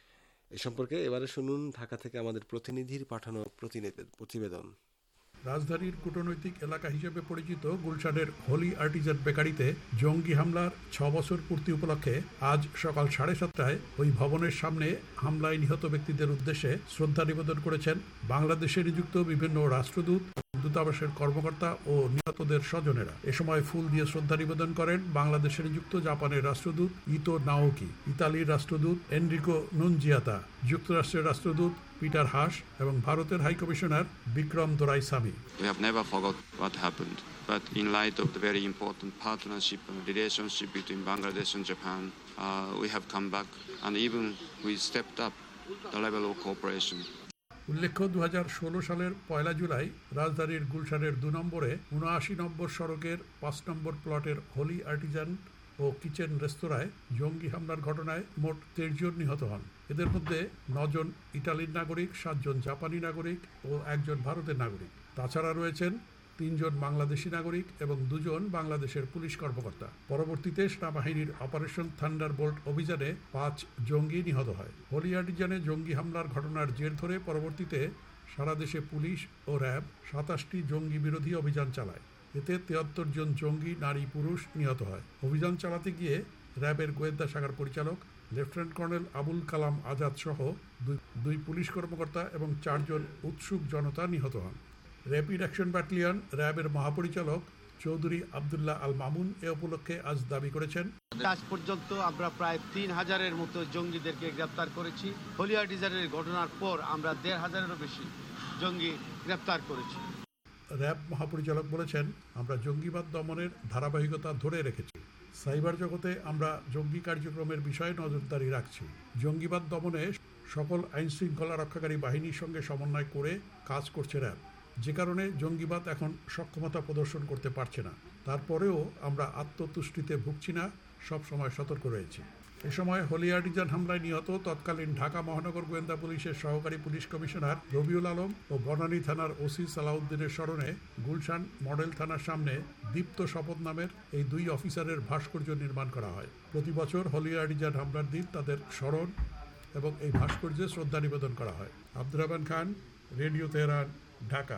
এ সম্পর্কে এবারে শুনুন ঢাকা থেকে আমাদের প্রতিনিধির পাঠানো প্রতিবেদন। রাজধানীর কূটনৈতিক এলাকা হিসেবে পরিচিত গুলশানের হোলি আর্টিজান বেকারিতে জঙ্গি হামলার ছ বছর পূর্তি উপলক্ষে আজ সকাল সাড়ে সাতটায় ওই ভবনের সামনে হামলায় নিহত ব্যক্তিদের উদ্দেশ্যে শ্রদ্ধা নিবেদন করেছেন বাংলাদেশে নিযুক্ত বিভিন্ন রাষ্ট্রদূত, দূতাবাসের কর্মকর্তা ও নিহতদের স্বজনেরা। এ সময় ফুল দিয়ে শ্রদ্ধা নিবেদন করেন বাংলাদেশে নিযুক্ত জাপানের রাষ্ট্রদূত ইতো নাওকি, ইতালির রাষ্ট্রদূত এনরিকো নুনজিয়াতা, যুক্তরাষ্ট্রের রাষ্ট্রদূত পিটার হাস এবং ভারতের high commissioner Vikram Doraiswami. We have never forgot what happened, but in light of the very important partnership and relationship between Bangladesh and Japan, uh, we have come back and even we stepped up the level of cooperation. উল্লেখ্য দু হাজার ষোলো সালের পয়লা জুলাই রাজধানীর গুলশানের দু নম্বরে উনআশি নম্বর সড়কের পাঁচ নম্বর প্লটের হোলি আর্টিজান ও কিচেন রেস্তোরাঁয় জঙ্গি হামলার ঘটনায় মোট তেইশ জন নিহত হন। এদের মধ্যে নজন ইটালির নাগরিক, সাতজন জাপানি নাগরিক ও একজন ভারতের নাগরিক। তাছাড়া রয়েছেন তিনজন বাংলাদেশি নাগরিক এবং দুজন বাংলাদেশের পুলিশ কর্মকর্তা। পরবর্তীতে সেনাবাহিনীর অপারেশন থান্ডারবোল্ট অভিযানে পাঁচ জঙ্গি নিহত হয়। হোলি আর্টিজানে জঙ্গি হামলার ঘটনার জের ধরে পরবর্তীতে সারা দেশে পুলিশ ও র্যাব সাতাশটি জঙ্গি বিরোধী অভিযান চালায়। এতে তিয়াত্তর জন জঙ্গি নারী পুরুষ নিহত হয়। অভিযান চালাতে গিয়ে র্যাবের গোয়েন্দা শাখার পরিচালক লেফটেন্যান্ট কর্নেল আবুল কালাম আজাদ সহ দুই পুলিশ কর্মকর্তা এবং চারজন উৎসুক জনতা নিহত হন। র্যাপিড অ্যাকশন ব্যাটালিয়ন র্যাবের মহাপরিচালক চৌধুরী আবদুল্লাহ আল মামুন এ উপলক্ষে আজ দাবি করেছেন, আজ পর্যন্ত আমরা প্রায় তিন হাজারের মতো জঙ্গিদেরকে গ্রেপ্তার করেছি। হোলি আর্টিজানের ঘটনার পর আমরা দেড় হাজারেরও বেশি জঙ্গি গ্রেপ্তার করেছি। র্যাব মহাপরিচালক বলেছেন, আমরা জঙ্গিবাদ দমনের ধারাবাহিকতা ধরে রেখেছি। সাইবার জগতে আমরা জঙ্গি কার্যক্রমের বিষয়ে নজরদারি রাখছি। জঙ্গিবাদ দমনে সকল আইন শৃঙ্খলা রক্ষাকারী বাহিনীর সঙ্গে সমন্বয় করে কাজ করছে র্যাব, যে কারণে জঙ্গিবাদ এখন সক্ষমতা প্রদর্শন করতে পারছে না। তারপরেও আমরা আত্মতুষ্টিতে ভুগছি না, সব সময় সতর্ক রয়েছি। এ সময় হোলি আর্টিজান হামলায় নিহত তৎকালীন ঢাকা মহানগর গোয়েন্দা পুলিশের সহকারী পুলিশ কমিশনার রবিউল আলম ও বনানী থানার ওসি সালাউদ্দিনের স্মরণে গুলশান মডেল থানার সামনে দীপ্ত শপথ নামের এই দুই অফিসারের ভাস্কর্য নির্মাণ করা হয়। প্রতি বছর হোলি আর্টিজান হামলার দিন তাদের স্মরণ এবং এই ভাস্কর্যে শ্রদ্ধা নিবেদন করা হয়। Abdur Rahman Khan, radio Tehran, Dhaka.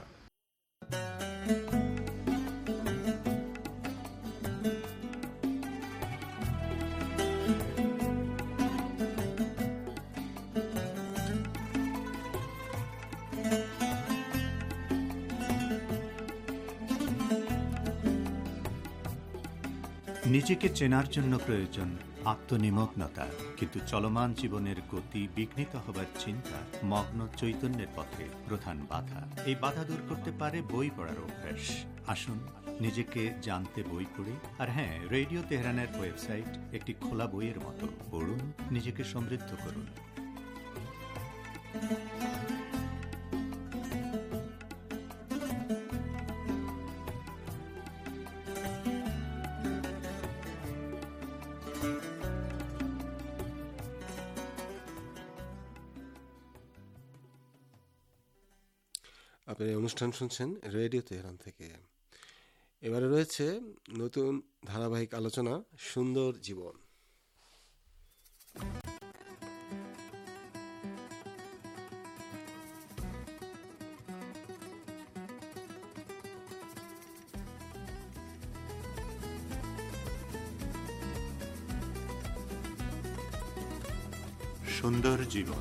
নিজেকে চেনার জন্য প্রয়োজন আত্মনিমগ্নতা, কিন্তু চলমান জীবনের গতি বিঘ্নিত হবার চিন্তা মগ্ন চৈতন্যের পথে প্রধান বাধা। এই বাধা দূর করতে পারে বই পড়ার অভ্যাস। আসুন নিজেকে জানতে বই পড়ি। আর হ্যাঁ, রেডিও তেহরানের ওয়েবসাইট একটি খোলা বইয়ের মতো। পড়ুন, নিজেকে সমৃদ্ধ করুন। আপনি অনুষ্ঠান শুনছেন রেডিও তেহরান থেকে। এবারে রয়েছে নতুন ধারাবাহিক আলোচনা সুন্দর জীবন। সুন্দর জীবন।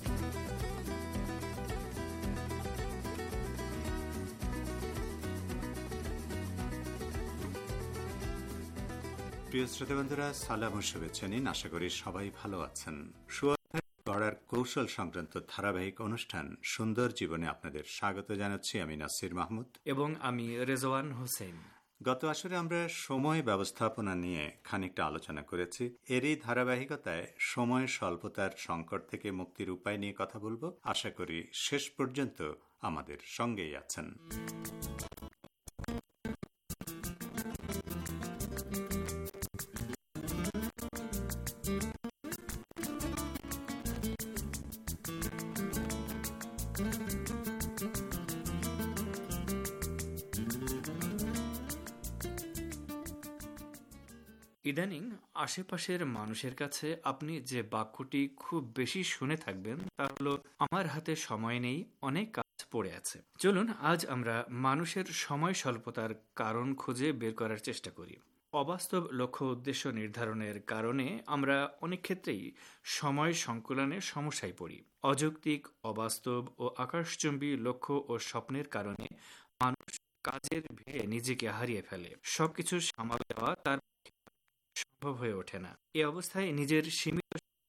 প্রিয় শ্রোতা বন্ধুরা, সালাম ও শুভেচ্ছা নিন। আশা করি সবাই ভালো আছেন। গড়ার কৌশল সংক্রান্ত ধারাবাহিক অনুষ্ঠান সুন্দর জীবনে আপনাদের স্বাগত জানাচ্ছি। আমি নাসির মাহমুদ এবং আমি রেজওয়ান হোসেন। গত আসরে আমরা সময় ব্যবস্থাপনা নিয়ে খানিকটা আলোচনা করেছি। এরই ধারাবাহিকতায় সময় স্বল্পতার সংকট থেকে মুক্তির উপায় নিয়ে কথা বলবো। আশা করি শেষ পর্যন্ত আমাদের সঙ্গেই আছেন। ইদানিং আশেপাশের মানুষের কাছে আপনি যে বাক্যটি খুব বেশি শুনে থাকবেন তা হলো, আমার হাতে সময় নেই, অনেক কাজ পড়ে আছে। চলুন আজ আমরা মানুষের সময় স্বল্পতার কারণ খুঁজে বের করার চেষ্টা করি। অবাস্তব লক্ষ্য উদ্দেশ্য নির্ধারণের কারণে আমরা অনেক ক্ষেত্রেই সময় সংকুলনের সমস্যায় পড়ি। অযৌক্তিক, অবাস্তব ও আকাশচুম্বী লক্ষ্য ও স্বপ্নের কারণে মানুষ কাজের ভিড়ে নিজেকে হারিয়ে ফেলে। সবকিছু সামাল দেওয়া তার সম্ভব হয়ে ওঠে না। এ অবস্থায় নিজের সীমিত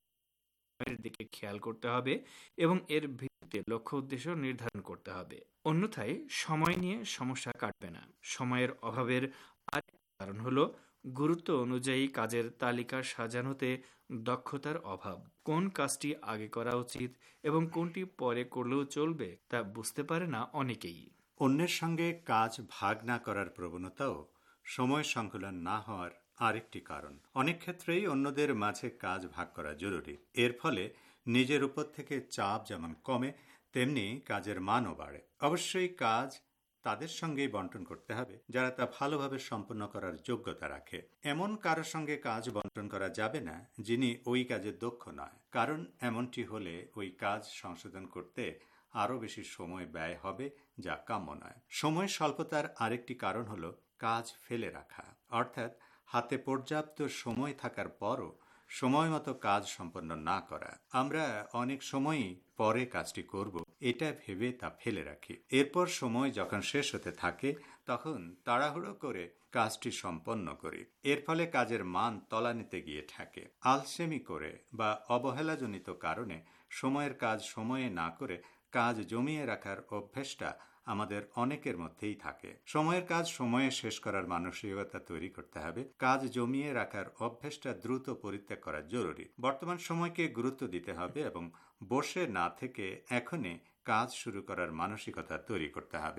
সময়ের দিকে খেয়াল করতে হবে এবং এর ভিত্তিতে লক্ষ্য উদ্দেশ্য নির্ধারণ করতে হবে। অন্যথায় সময় নিয়ে সমস্যা কাটবে না। সময়ের অভাবের আরেক কারণ হলো গুরুত্ব অনুযায়ী কাজের তালিকা সাজানোতে দক্ষতার অভাব। কোন কাজটি আগে করা উচিত এবং কোনটি পরে করলেও চলবে তা বুঝতে পারে না অনেকেই। অন্যের সঙ্গে কাজ ভাগ না করার প্রবণতাও সময় সংকুলন না হওয়ার আরেকটি কারণ। অনেক ক্ষেত্রেই অন্যদের মাঝে কাজ ভাগ করা জরুরি। এর ফলে নিজের উপর থেকে চাপ যেমন কমে, তেমনি কাজের মানও বাড়ে। অবশ্যই কাজ তাদের সঙ্গেই বন্টন করতে হবে যারা তা ভালোভাবে সম্পন্ন করার যোগ্যতা রাখে। এমন কারোর সঙ্গে কাজ বন্টন করা যাবে না যিনি ওই কাজে দক্ষ নয়, কারণ এমনটি হলে ওই কাজ সংশোধন করতে আরও বেশি সময় ব্যয় হবে, যা কাম্য নয়। সময় স্বল্পতার আরেকটি কারণ হলো কাজ ফেলে রাখা, অর্থাৎ হাতে পর্যাপ্ত সময় থাকার পরও সময় মতো কাজ সম্পন্ন না করা। আমরা অনেক সময়ই পরে কাজটি করব এটা ভেবে তা ফেলে রাখি। এরপর সময় যখন শেষ হতে থাকে তখন তাড়াহুড়ো করে কাজটি সম্পন্ন করি। এর ফলে কাজের মান তলানিতে গিয়ে ঠেকে। আলসেমি করে বা অবহেলাজনিত কারণে সময়ের কাজ সময়ে না করে কাজ জমিয়ে রাখার অভ্যেসটা আমাদের অনেকের মধ্যেই থাকে। সময়ের কাজ সময়ে শেষ করার মানসিকতা তৈরি করতে হবে। কাজ জমিয়ে রাখার অভ্যেসটা দ্রুত পরিত্যাগ করা জরুরি। বর্তমান সময়কে গুরুত্ব দিতে হবে এবং বসে না থেকে এখনই কাজ শুরু করার মানসিকতা তৈরি করতে হবে।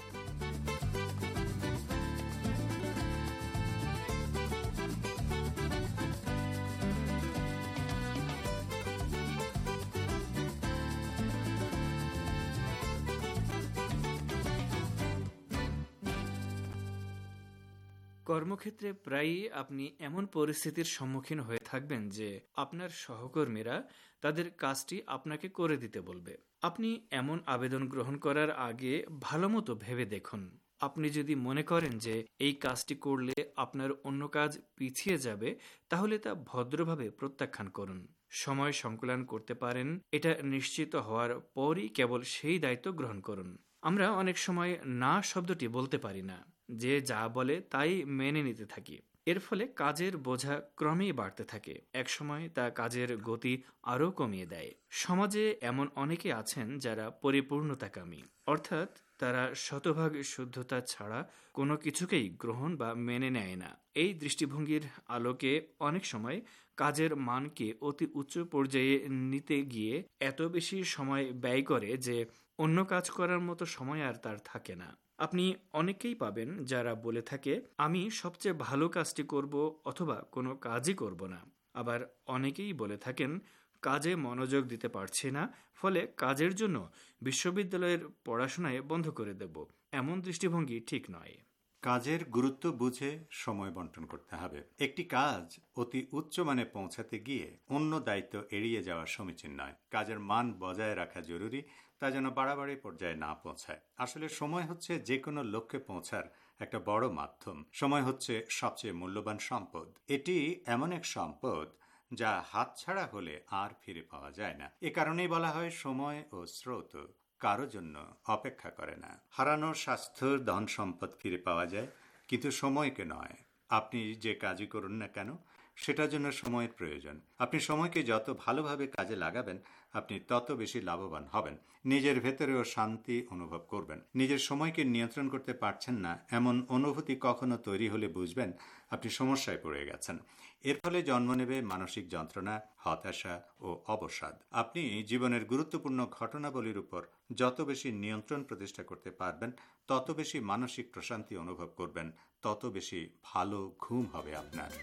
কর্মক্ষেত্রে প্রায়ই আপনি এমন পরিস্থিতির সম্মুখীন হয়ে থাকবেন যে আপনার সহকর্মীরা তাদের কাজটি আপনাকে করে দিতে বলবে। আপনি এমন আবেদন গ্রহণ করার আগে ভালোমতো ভেবে দেখুন। আপনি যদি মনে করেন যে এই কাজটি করলে আপনার অন্য কাজ পিছিয়ে যাবে, তাহলে তা ভদ্রভাবে প্রত্যাখ্যান করুন। সময় সংকুলন করতে পারেন এটা নিশ্চিত হওয়ার পরই কেবল সেই দায়িত্ব গ্রহণ করুন। আমরা অনেক সময় না শব্দটি বলতে পারি না, যে যা বলে তাই মেনে নিতে থাকি। এর ফলে কাজের বোঝা ক্রমেই বাড়তে থাকে। একসময় তা কাজের গতি আরও কমিয়ে দেয়। সমাজে এমন অনেকে আছেন যারা পরিপূর্ণতাকামী, অর্থাৎ তারা শতভাগ শুদ্ধতা ছাড়া কোনো কিছুকেই গ্রহণ বা মেনে নেয় না। এই দৃষ্টিভঙ্গির আলোকে অনেক সময় কাজের মানকে অতি উচ্চ পর্যায়ে নিতে গিয়ে এত বেশি সময় ব্যয় করে যে অন্য কাজ করার মতো সময় আর তার থাকে না। আপনি অনেকেই পাবেন যারা বলে থাকে, আমি সবচেয়ে ভালো কাজটি করব অথবা কোনো কাজই করব না। আবার অনেকেই বলে থাকেন, কাজে মনোযোগ দিতে পারছি না, ফলে কাজের জন্য বিশ্ববিদ্যালয়ের পড়াশোনায় বন্ধ করে দেব। এমন দৃষ্টিভঙ্গি ঠিক নয়। কাজের গুরুত্ব বুঝে সময় বন্টন করতে হবে। একটি কাজ অতি উচ্চ মানে পৌঁছাতে গিয়ে অন্য দায়িত্ব এড়িয়ে যাওয়া সমীচীন নয়। কাজের মান বজায় রাখা জরুরি, তা যেন বাড়াবাড়ি পর্যায়ে না পৌঁছায়। আসলে সময় হচ্ছে যে কোনো লক্ষ্যে পৌঁছার একটা বড় মাধ্যম। সময় হচ্ছে সবচেয়ে মূল্যবান সম্পদ। এটি এমন এক সম্পদ যা হাতছাড়া হলে আর ফিরে পাওয়া যায় না। এ কারণেই বলা হয় সময় ও স্রোত কারো জন্য অপেক্ষা করে না। হারানো স্বাস্থ্য, ধন সম্পদ ফিরে পাওয়া যায়, কিন্তু সময়কে নয়। আপনি যে কাজই করুন না কেন, সেটার জন্য সময়ের প্রয়োজন। আপনি সময়কে যত ভালোভাবে কাজে লাগাবেন, আপনি তত বেশি লাভবান হবেন। নিজের ভেতরেও শান্তি অনুভব করবেন। নিজের সময়কে নিয়ন্ত্রণ করতে পারছেন না এমন অনুভূতি কখনো তৈরি হলে বুঝবেন আপনি সমস্যায় পড়ে গেছেন। এর ফলে জন্ম নেবে মানসিক যন্ত্রণা, হতাশা ও অবসাদ। আপনি জীবনের গুরুত্বপূর্ণ ঘটনাবলীর উপর যত বেশি নিয়ন্ত্রণ প্রতিষ্ঠা করতে পারবেন, তত বেশি মানসিক প্রশান্তি অনুভব করবেন, তত বেশি ভালো ঘুম হবে আপনার।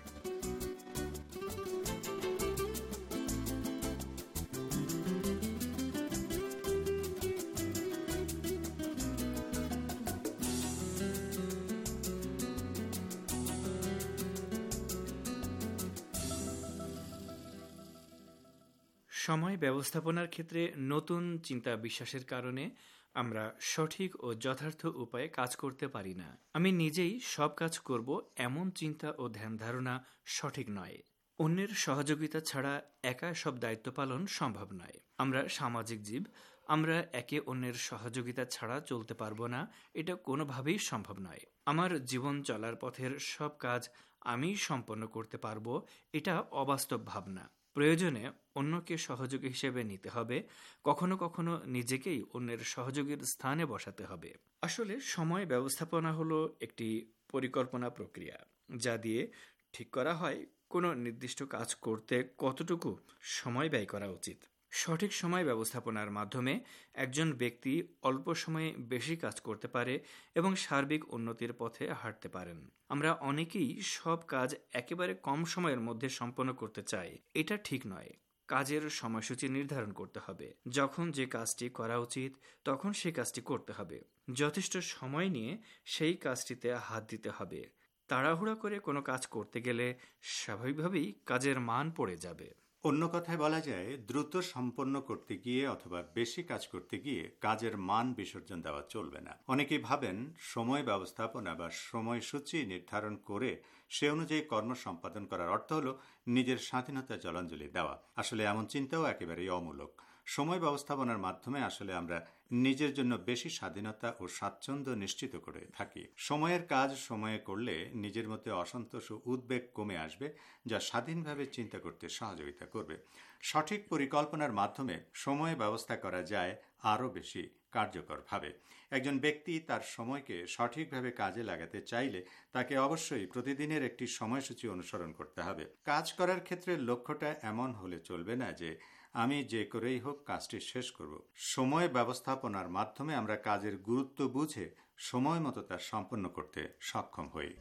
সময় ব্যবস্থাপনার ক্ষেত্রে নতুন চিন্তা বিশ্বাসের কারণে আমরা সঠিক ও যথার্থ উপায়ে কাজ করতে পারি না। আমি নিজেই সব কাজ করব এমন চিন্তা ও ধ্যান ধারণা সঠিক নয়। অন্যের সহযোগিতা ছাড়া একা সব দায়িত্ব পালন সম্ভব নয়। আমরা সামাজিক জীব, আমরা একে অন্যের সহযোগিতা ছাড়া চলতে পারবো না, এটা কোনোভাবেই সম্ভব নয়। আমার জীবন চলার পথের সব কাজ আমি সম্পন্ন করতে পারবো, এটা অবাস্তব ভাবনা। প্রয়োজনে অন্যকে সহযোগী হিসেবে নিতে হবে, কখনো কখনো নিজেকেই অন্যের সহযোগীর স্থানে বসাতে হবে। আসলে সময় ব্যবস্থাপনা হলো একটি পরিকল্পনা প্রক্রিয়া, যা দিয়ে ঠিক করা হয় কোনো নির্দিষ্ট কাজ করতে কতটুকু সময় ব্যয় করা উচিত। সঠিক সময় ব্যবস্থাপনার মাধ্যমে একজন ব্যক্তি অল্প সময়ে বেশি কাজ করতে পারে এবং সার্বিক উন্নতির পথে হাঁটতে পারেন। আমরা অনেকেই সব কাজ একেবারে কম সময়ের মধ্যে সম্পন্ন করতে চাই, এটা ঠিক নয়। কাজের সময়সূচি নির্ধারণ করতে হবে। যখন যে কাজটি করা উচিত তখন সেই কাজটি করতে হবে। যথেষ্ট সময় নিয়ে সেই কাজটিতে হাত দিতে হবে। তাড়াহুড়া করে কোনো কাজ করতে গেলে স্বাভাবিকভাবেই কাজের মান পড়ে যাবে। অন্য কথায় বলা যায়, দ্রুত সম্পন্ন করতে গিয়ে অথবা বেশি কাজ করতে গিয়ে কাজের মান বিসর্জন দেওয়া চলবে না। অনেকেই ভাবেন সময় ব্যবস্থাপনা বা সময়সূচি নির্ধারণ করে সে অনুযায়ী কর্ম সম্পাদন করার অর্থ হলো নিজের স্বাধীনতা জলাঞ্জলি দেওয়া। আসলে এমন চিন্তাও একেবারেই অমূলক। সময় ব্যবস্থাপনার মাধ্যমে আসলে আমরা নিজের জন্য বেশি স্বাধীনতা ও স্বাচ্ছন্দ্য নিশ্চিত করে থাকি। সময়ের কাজ সময়ে করলে নিজের মধ্যে অসন্তোষ ও উদ্বেগ কমে আসবে, যা স্বাধীনভাবে চিন্তা করতে সহযোগিতা করবে। সঠিক পরিকল্পনার মাধ্যমে সময় ব্যবস্থা করা যায় আরও বেশি কার্যকরভাবে। একজন ব্যক্তি তার সময়কে সঠিকভাবে কাজে লাগাতে চাইলে তাকে অবশ্যই প্রতিদিনের একটি সময়সূচি অনুসরণ করতে হবে। কাজ করার ক্ষেত্রে লক্ষ্যটা এমন হলে চলবে না যে আমি যে করেই হোক কাজটি শেষ করব। সময় ব্যবস্থাপনার মাধ্যমে আমরা কাজের গুরুত্ব বুঝে সময় মতো তা সম্পন্ন করতে সক্ষম হই।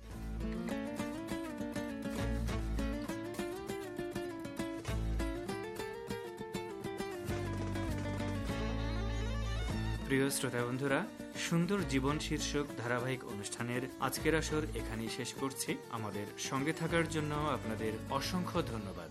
প্রিয় শ্রোতা বন্ধুরা, সুন্দর জীবন শীর্ষক ধারাবাহিক অনুষ্ঠানের আজকের আসর এখানেই শেষ করছি। আমাদের সঙ্গে থাকার জন্য আপনাদের অসংখ্য ধন্যবাদ।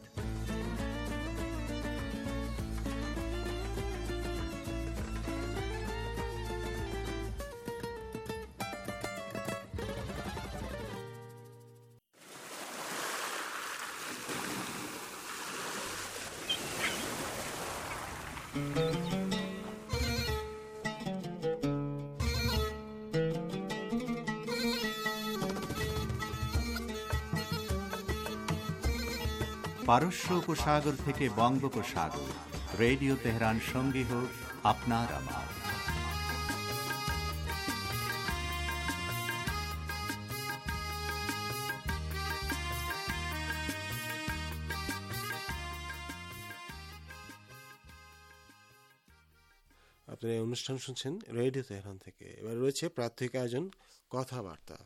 পারস্য উপসাগর থেকে বঙ্গোপসাগর, রেডিও তেহরান সঙ্গী হোক আপনার আমার। আপনারা এই অনুষ্ঠান শুনছেন রেডিও তেহরান থেকে। এবার রয়েছে প্রাত্যহিক আয়োজন কথাবার্তা।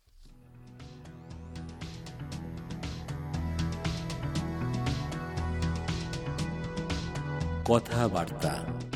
কথাবার্তা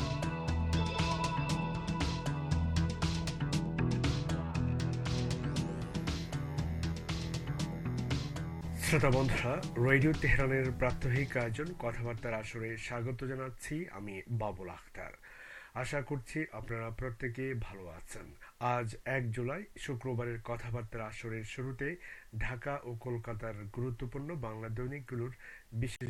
শ্রোতা বন্ধুরা, রেডিও তেহরানের প্রাত্যহিক আয়োজন কথাবার্তার আসরে স্বাগত জানাচ্ছি আমি বাবুল আখতার। আশা করছি আপনারা প্রত্যেকে ভালো আছেন। আজ এক জুলাই শুক্রবারের কথাবার্তার আসরের শুরুতে ঢাকা ও কলকাতার গুরুত্বপূর্ণ বাংলা দৈনিকগুলোর বিশেষ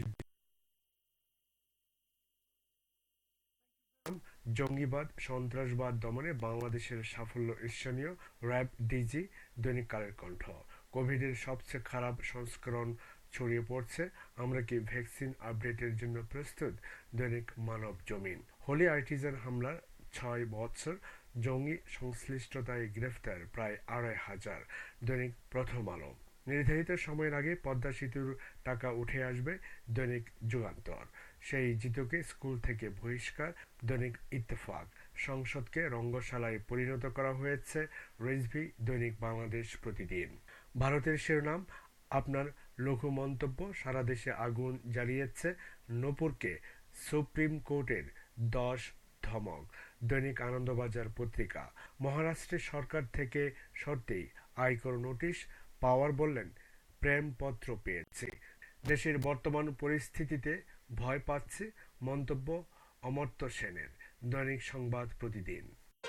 জঙ্গিবাদ সন্ত্রাসবাদ দমনে বাংলাদেশের সাফল্য ঈর্ষণীয়, র্যাব ডিজি, দৈনিক কালের কণ্ঠ। কোভিডের সবচেয়ে খারাপ সংস্করণ ছড়িয়ে পড়ছে, আমরা কি ভ্যাকসিন আপডেটের জন্য প্রস্তুত, দৈনিক মানব জমিন। হোলি আর্টিজান হামলার ছয় বছর, জঙ্গি সংশ্লিষ্টতায় গ্রেফতার প্রায় আড়াই হাজার, দৈনিক প্রথম আলো। নির্ধারিত সময়ের আগে পদ্মা সেতুর টাকা উঠে আসবে, দৈনিক যুগান্তর। সেই জিতকে স্কুল থেকে বহিষ্কার, দৈনিক ইত্তেফাক। সংসদকে রঙ্গশালায় পরিণত করা হয়েছে, রিজভি, দৈনিক বাংলাদেশ প্রতিদিন। ভারতের শিরোনাম, আপনার লঘু মন্তব্য সারা দেশে আগুন জ্বালিয়েছে, নূপুরকে সুপ্রিম কোর্টের দশ ধমক, দৈনিক আনন্দবাজার পত্রিকা। মহারাষ্ট্রের সরকার থেকে সরতেই আয়কর নোটিশ পাওয়ার বললেন প্রেমপত্র পেয়েছে। দেশের বর্তমান পরিস্থিতিতে ভয় পাচ্ছে, মন্তব্য অমর্ত্য সেনের, দৈনিক সংবাদ প্রতিদিন।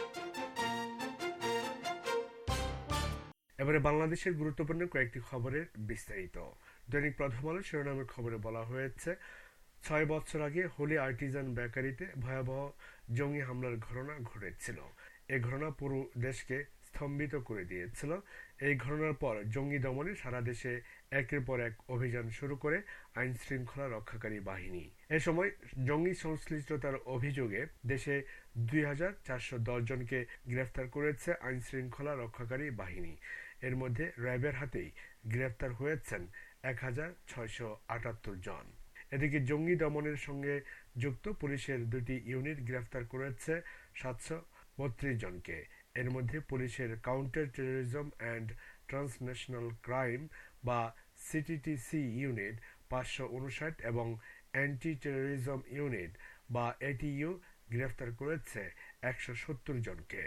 এবারে বাংলাদেশের গুরুত্বপূর্ণ কয়েকটি খবরের বিস্তারিত। দৈনিক প্রথম আলো শিরোনামের খবরে বলা হয়েছে, ছয় বছর আগে হোলি আর্টিজান বেকারিতে ভয়াবহ জঙ্গি হামলার ঘটনা ঘটেছিল। এই ঘটনা পুরো দেশকে স্তম্ভিত করে দিয়েছিল। এই ঘটনার পর জঙ্গি দমনে সারা দেশে একের পর এক অভিযান শুরু করে আইন শৃঙ্খলা রক্ষাকারী বাহিনী। এ সময় জঙ্গি সংশ্লিষ্টতার অভিযোগে দেশে দুই হাজার চারশো দশ জনকে গ্রেফতার করেছে আইন শৃঙ্খলা রক্ষাকারী বাহিনী। এর মধ্যে র্যাবের হাতেই গ্রেফতার হয়েছেন এক হাজার ছয়শো আটাত্তর জন। এদিকে জঙ্গি দমনের সঙ্গে যুক্ত পুলিশের দুটি ইউনিট গ্রেফতার করেছে সাতশো বত্রিশ জনকে। এর মধ্যে পুলিশের counter terrorism and transnational crime বা সিটিটিসি ইউনিট পাঁচশো উনষাট এবং অ্যান্টি টেরোরিজম ইউনিট বা এটিইউ গ্রেফতার করেছে একশো সত্তর জনকে।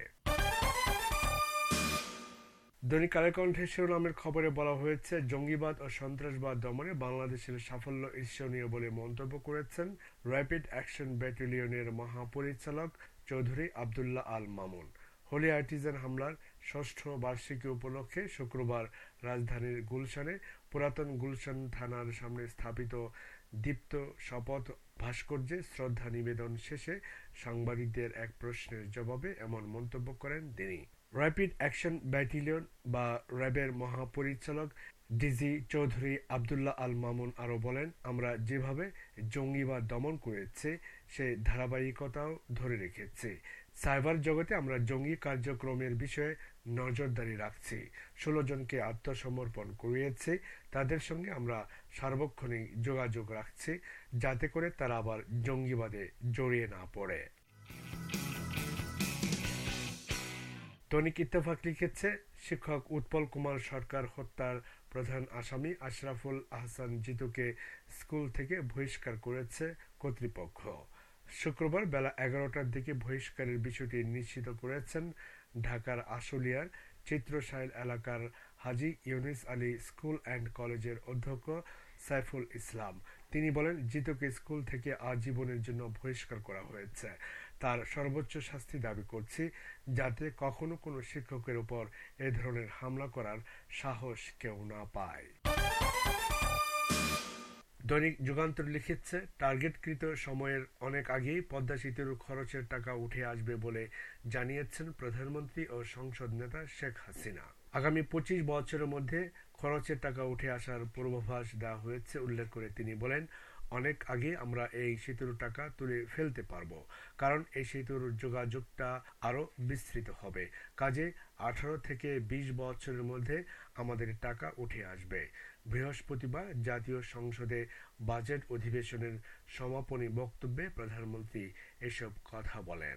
দৈনিক কালেকণ্ঠের শিরোনামের খবরে বলা হয়েছে, জঙ্গিবাদ ও সন্ত্রাসবাদ দমনে বাংলাদেশের সাফল্য ঈর্ষণীয় বলে মন্তব্য করেছেন র্যাপিড অ্যাকশন ব্যাটালিয়নের মহাপরিচালক চৌধুরী আবদুল্লাহ আল মামুন। হোলি আর্টিজান হামলার ষষ্ঠ বার্ষিকী উপলক্ষে শুক্রবার রাজধানীর গুলশানে পুরাতন গুলশান থানার সামনে স্থাপিত দীপ্ত শপথ ভাস্কর্যে শ্রদ্ধা নিবেদন শেষে সাংবাদিকদের এক প্রশ্নের জবাবে এমন মন্তব্য করেন তিনি। র্যাপিড অ্যাকশন ব্যাটালিয়ন বা র্যাবের মহাপরিচালক ডিজি চৌধুরী আবদুল্লাহ আল মামুন আরও বলেন, আমরা যেভাবে জঙ্গিবাদ দমন করেছি সেই ধারাবাহিকতাও ধরে রেখেছি। সাইবার জগতে আমরা জঙ্গি কার্যক্রমের বিষয়ে নজরদারি রাখছি। ষোলো জনকে আত্মসমর্পণ করিয়েছি। তাদের সঙ্গে আমরা সার্বক্ষণিক যোগাযোগ রাখছি যাতে করে তারা আবার জঙ্গিবাদে জড়িয়ে না পড়ে। দৈনিক ইত্তেফাক লিখেছে, শিক্ষক উৎপল কুমার সরকার হত্যার প্রধান আসামি আশরাফুল আহসান জিতুকে স্কুল থেকে বহিষ্কার করেছে কর্তৃপক্ষ। শুক্রবার বেলা এগারোটার দিকে বহিষ্কারের বিষয়টি নিশ্চিত করেছেন ঢাকার আশুলিয়ার চিত্রশাইল এলাকার হাজী ইউনুস আলী স্কুল অ্যান্ড কলেজের অধ্যক্ষ সাইফুল ইসলাম। তিনি বলেন, জিতুকে স্কুল থেকে আজীবনের জন্য বহিষ্কার করা হয়েছে। তার সর্বোচ্চ শাস্তি দাবি করছি যাতে কখনো কোনো শিক্ষকের উপর এ ধরনের হামলা করার সাহস কেউ না পায়। দৈনিক যুগান্তর লিখেছে, টার্গেটকৃত সময়ের অনেক আগেই পদ্মা সেতুর খরচের টাকা উঠে আসবে বলে জানিয়েছেন প্রধানমন্ত্রী ও সংসদ নেতা শেখ হাসিনা। আগামী পঁচিশ বছরের মধ্যে খরচের টাকা উঠে আসার পূর্বাভাস দেওয়া হয়েছে উল্লেখ করে তিনি বলেন, অনেক আগে আমরা এই সেতুর টাকা তুলে ফেলতে পারবো, কারণ এই সেতুর যোগাযোগটা আরো বিস্তৃত হবে। কাজে আঠারো থেকে বিশ বছরের মধ্যে আমাদের টাকা উঠে আসবে। বৃহস্পতিবার জাতীয় সংসদে বাজেট অধিবেশনের সমাপনী বক্তব্যে প্রধানমন্ত্রী এসব কথা বলেন।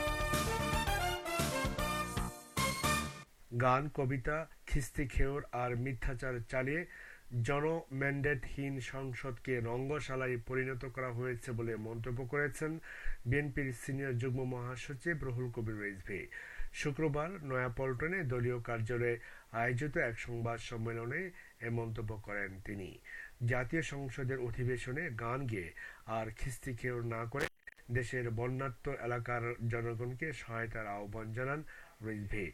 গান, কবিতা, খিস্তি খেয়োর আর মিথ্যাচার চালিয়ে জনম্যান্ডেটহীন সংসদকে রঙ্গশালায় পরিণত করা হয়েছে বলে মন্তব্য করেছেন বিএনপির সিনিয়র যুগ্ম মহাসচিব রুহুল কবির রিজভী। শুক্রবার নয়াপল্টনে দলীয় কার্যালয়ে আয়োজিত এক সংবাদ সম্মেলনে এ মন্তব্য করেন তিনি। জাতীয় সংসদের অধিবেশনে গান গেয়ে আর খিস্তি খেয়োর না করে দেশের বন্যার্ত এলাকার জনগণকে সহায়তার আহ্বান জানান রিজভী।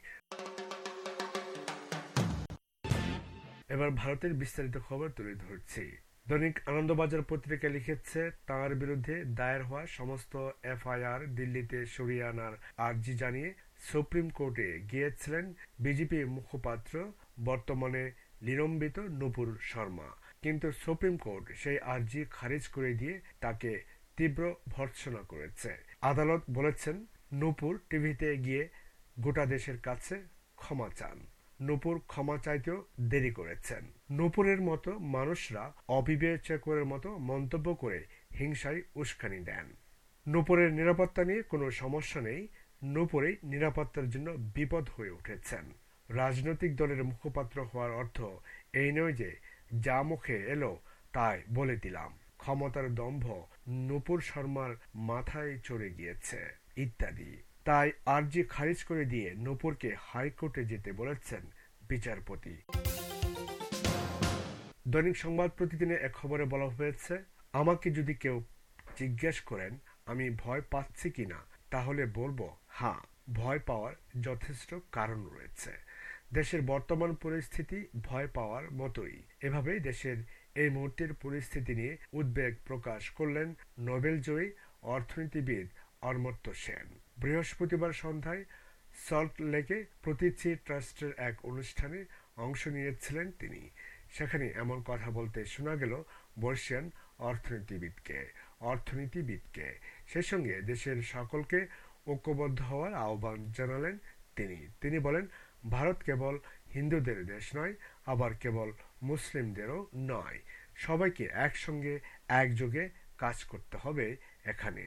এবার ভারতের বিস্তারিত খবর তুলে ধরছি। দৈনিক আনন্দবাজার পত্রিকা লিখেছে, তাঁর বিরুদ্ধে দায়ের হওয়া সমস্ত এফআইআর দিল্লিতে সরিয়ে আনার আর্জি জানিয়ে সুপ্রিম কোর্টে গিয়েছিলেন বিজেপি মুখপাত্র বর্তমানে নিলম্বিত নূপুর শর্মা, কিন্তু সুপ্রিম কোর্ট সেই আর্জি খারিজ করে দিয়ে তাকে তীব্র ভর্ৎসনা করেছে। আদালত বলেছেন, নূপুর টিভিতে গিয়ে গোটা দেশের কাছে ক্ষমা চান। নূপুর ক্ষমা চাইতেও দেরি করেছেন। নূপুরের মতো মানুষরা অবিবেচকের মতো মন্তব্য করে হিংসায় উস্কানি দেন। নূপুরের নিরাপত্তা নিয়ে কোনো সমস্যা নেই, নূপুরই নিরাপত্তার জন্য বিপদ হয়ে উঠেছেন। রাজনৈতিক দলের মুখপাত্র হওয়ার অর্থ এই নয় যে যা মুখে এলো তাই বলে দিলাম, ক্ষমতার দম্ভ নূপুর শর্মার মাথায় চড়ে গিয়েছে ইত্যাদি। তাই আর্জি খারিজ করে দিয়ে নূপুরকে হাইকোর্টে যেতে বলেছেন বিচারপতি। দৈনিক সংবাদ প্রতিদিনে এক খবরে বলা হয়েছে, আমাকে যদি কেউ জিজ্ঞেস করেন আমি ভয় পাচ্ছি কিনা, তাহলে বলবো হ্যাঁ, ভয় পাওয়ার যথেষ্ট কারণ রয়েছে। দেশের বর্তমান পরিস্থিতি ভয় পাওয়ার মতোই। এভাবেই দেশের এই মুহূর্তের পরিস্থিতি নিয়ে উদ্বেগ প্রকাশ করলেন নোবেলজয়ী অর্থনীতিবিদ অমর্ত্য সেন। বৃহস্পতিবার সন্ধ্যায় সল্ট লেকে প্রতীচি ট্রাস্টের এক অনুষ্ঠানে অংশ নিয়েছিলেন তিনি। সেখানে এমন কথা বলতে শোনা গেল বর্ষিয়ান অর্থনীতিবিদকে অর্থনীতিবিদকে সেই সঙ্গে দেশের সকলকে ঐক্যবদ্ধ হওয়ার আহ্বান জানালেন তিনি। তিনি বলেন, ভারত কেবল হিন্দুদের দেশ নয়, আবার কেবল মুসলিমদেরও নয়। সবাইকে একসঙ্গে একযোগে কাজ করতে হবে এখানে।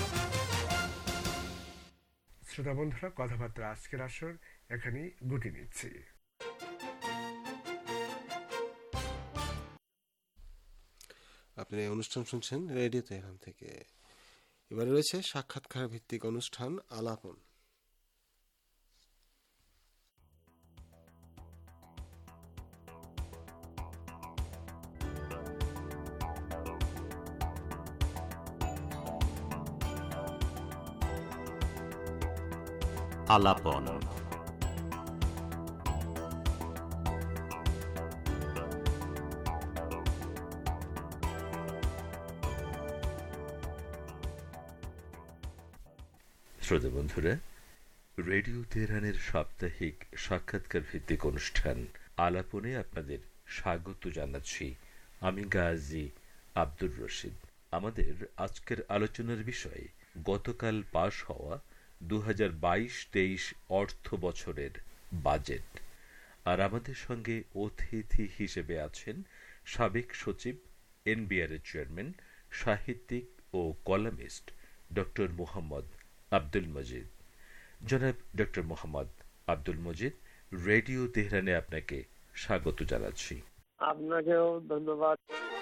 শ্রোতা বন্ধুরা, কথাবার্তা আজকের আসর এখানে গুটি নিচ্ছি। আপনি এই অনুষ্ঠান শুনছেন রেডিও তেহরান থেকে। এবারে রয়েছে সাক্ষাৎকার ভিত্তিক অনুষ্ঠান আলাপন। আলাপন শ্রোতা বন্ধুরা, রেডিও তেহরানের সাপ্তাহিক সাক্ষাৎকার ভিত্তিক অনুষ্ঠান আলাপনে আপনাদের স্বাগত জানাচ্ছি। আমি গাজী আব্দুর রশিদ। আমাদের আজকের আলোচনার বিষয় গতকাল পাশ হওয়া দু হাজার বাইশ তেইশ অর্থ বছরের বাজেট। আর আমাদের সঙ্গে অতিথি হিসেবে আছেন সাবেক সচিব, এনবিআর এর চেয়ারম্যান, সাহিত্যিক ও কলামিস্ট ডক্টর মোহাম্মদ আব্দুল মজিদ। জনাব ডক্টর মোহাম্মদ আব্দুল মজিদ, রেডিও তেহরানে আপনাকে স্বাগত জানাচ্ছি। আপনাকেও ধন্যবাদ।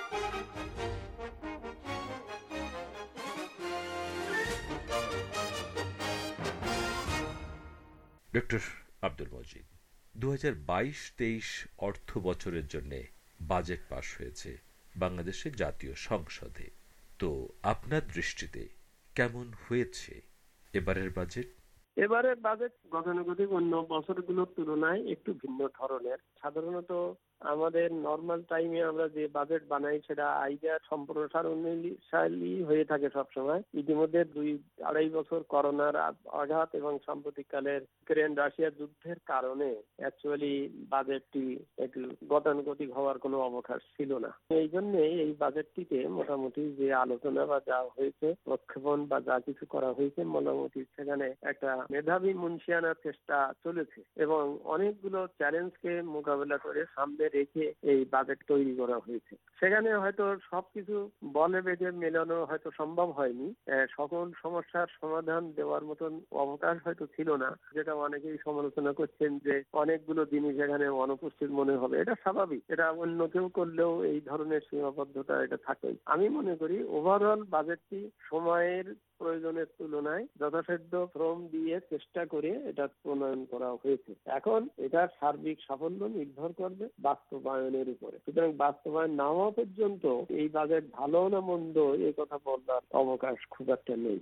ডক্টর আব্দুল মজিদ, দু হাজার বাইশ তেইশ অর্থ বছরের জন্য বাজেট পাশ হয়েছে বাংলাদেশের জাতীয় সংসদে। তো আপনার দৃষ্টিতে কেমন হয়েছে এবারের বাজেট? এবারের বাজেট গতানুগতিক অন্য বছরগুলোর তুলনায় একটু ভিন্ন ধরনের। সাধারণত আমাদের নর্মাল টাইমে আমরা যে বাজেট বানাই সেটা আইডিয়া সম্প্রসারণশালী হয়ে থাকে সবসময়। ইতিমধ্যে দুই আড়াই বছর করোনার আঘাত এবং সাম্প্রতিককালের ইউক্রেন রাশিয়ার যুদ্ধের কারণে অ্যাকচুয়ালি বাজেটটি একটু গতানুগতিক হওয়ার কোনো অবকাশ ছিল না। এই জন্যে এই বাজেটটিতে মোটামুটি যে আলোচনা বা যা হয়েছে, প্রক্ষেপণ বা যা কিছু করা হয়েছে, মোটামুটি সেখানে একটা মেধাবী মুন্সিয়ানার চেষ্টা চলেছে এবং অনেকগুলো চ্যালেঞ্জকে মোকাবেলা করে সামনে রেখে এই বাজেট তৈরি করা হয়েছে। সেখানে হয়তো সবকিছু বলে বেঁধে মেলানো হয়তো সম্ভব হয়নি, সকল সমস্যার সমাধান দেওয়ার মতন অবকাশ হয়তো ছিল না, যেটা অনেকেই সমালোচনা করছেন যে অনেকগুলো জিনিস এখানে অনুপস্থিত মনে হবে। এটা স্বাভাবিক, এটা অন্য কেউ করলেও এই ধরনের সীমাবদ্ধতা এটা থাকেই। আমি মনে করি ওভারঅল বাজেটটি সময়ের প্রয়োজনের তুলনায় যথাসাধ্য শ্রম দিয়ে চেষ্টা করে এটা প্রণয়ন করা হয়েছে। এখন এটার সার্বিক সাফল্য নির্ভর করবে বাস্তবায়নের উপরে। সুতরাং বাস্তবায়ন না হওয়া পর্যন্ত এই বাজেট ভালো না মন্দ এই কথা বলার অবকাশ খুব একটা নেই।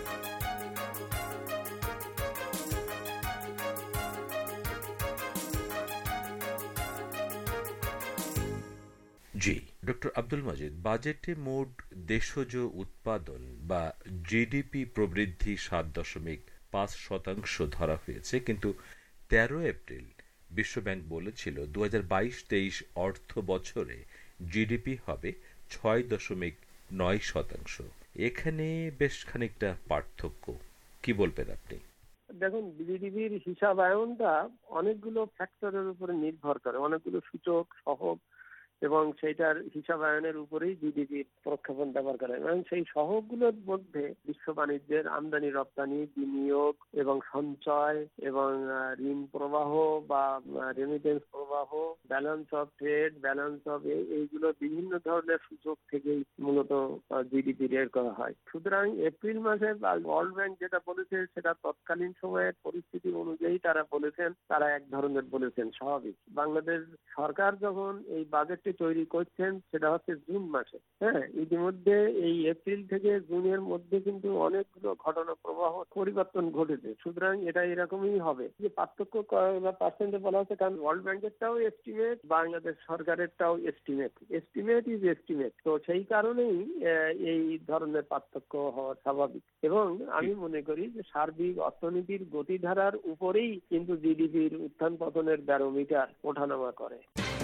জি ডক্টর আব্দুল মজিদ, বাজেটে মোট দেশজ উৎপাদন বা জিডিপি প্রবৃদ্ধি সাত দশমিক পাঁচ শতাংশ ধরা হয়েছে, কিন্তু তেরো এপ্রিল বিশ্বব্যাংক বলেছিল দু হাজার বাইশ তেইশ অর্থ বছরে জিডিপি হবে ছয় দশমিক নয় শতাংশ। এখানে বেশ খানিকটা পার্থক্য, কি বলবেন আপনি? দেখুন, জিডিপির হিসাবায়নটা অনেকগুলো ফ্যাক্টরের উপরে নির্ভর করে, অনেকগুলো সূচক সহগ এবং সেইটার হিসাবায়নের উপরেই জিডিপির প্রক্ষেপণ ব্যবহার করে এবং সেই সহগগুলোর মধ্যে বিশ্ব বাণিজ্যের আমদানি রপ্তানি, বিনিয়োগ এবং সঞ্চয় এবং ঋণ প্রবাহ বা রেমিটেন্স প্রবাহ, balance of trade, balance of এইগুলো বিভিন্ন ধরনের সূচক থেকেই মূলত জিডিপি বের করা হয়। সুতরাং এপ্রিল মাসে ওয়ার্ল্ড ব্যাংক যেটা বলেছে সেটা তৎকালীন সময়ের পরিস্থিতি অনুযায়ী তারা বলেছেন, তারা এক ধরনের বলেছেন, স্বাভাবিক। বাংলাদেশ সরকার যখন এই বাজেট প্রজেক্টটি তৈরি করছেন সেটা হচ্ছে জুন মাসে। হ্যাঁ, ইতিমধ্যে এই এপ্রিল থেকে জুনের মধ্যে কিন্তু অনেকগুলো ঘটনা প্রবাহ পরিবর্তন ঘটেছে। সুতরাং এটা এরকমই হবে। যে পার্থক্য বা পার্সেন্টে বলা হচ্ছে, কারণ ওয়ার্ল্ড ব্যাংকেরটাও এস্টিমেট, বাংলাদেশ সরকারেরটাও এস্টিমেট, এস্টিমেট ইজ এস্টিমেট। তো সেই কারণেই এই ধরনের পার্থক্য হওয়া স্বাভাবিক। এবং আমি মনে করি যে সার্বিক অর্থনীতির গতিধারার উপরেই কিন্তু জিডিপির উত্থান পতনের ব্যারোমিটার ওঠানামা করে।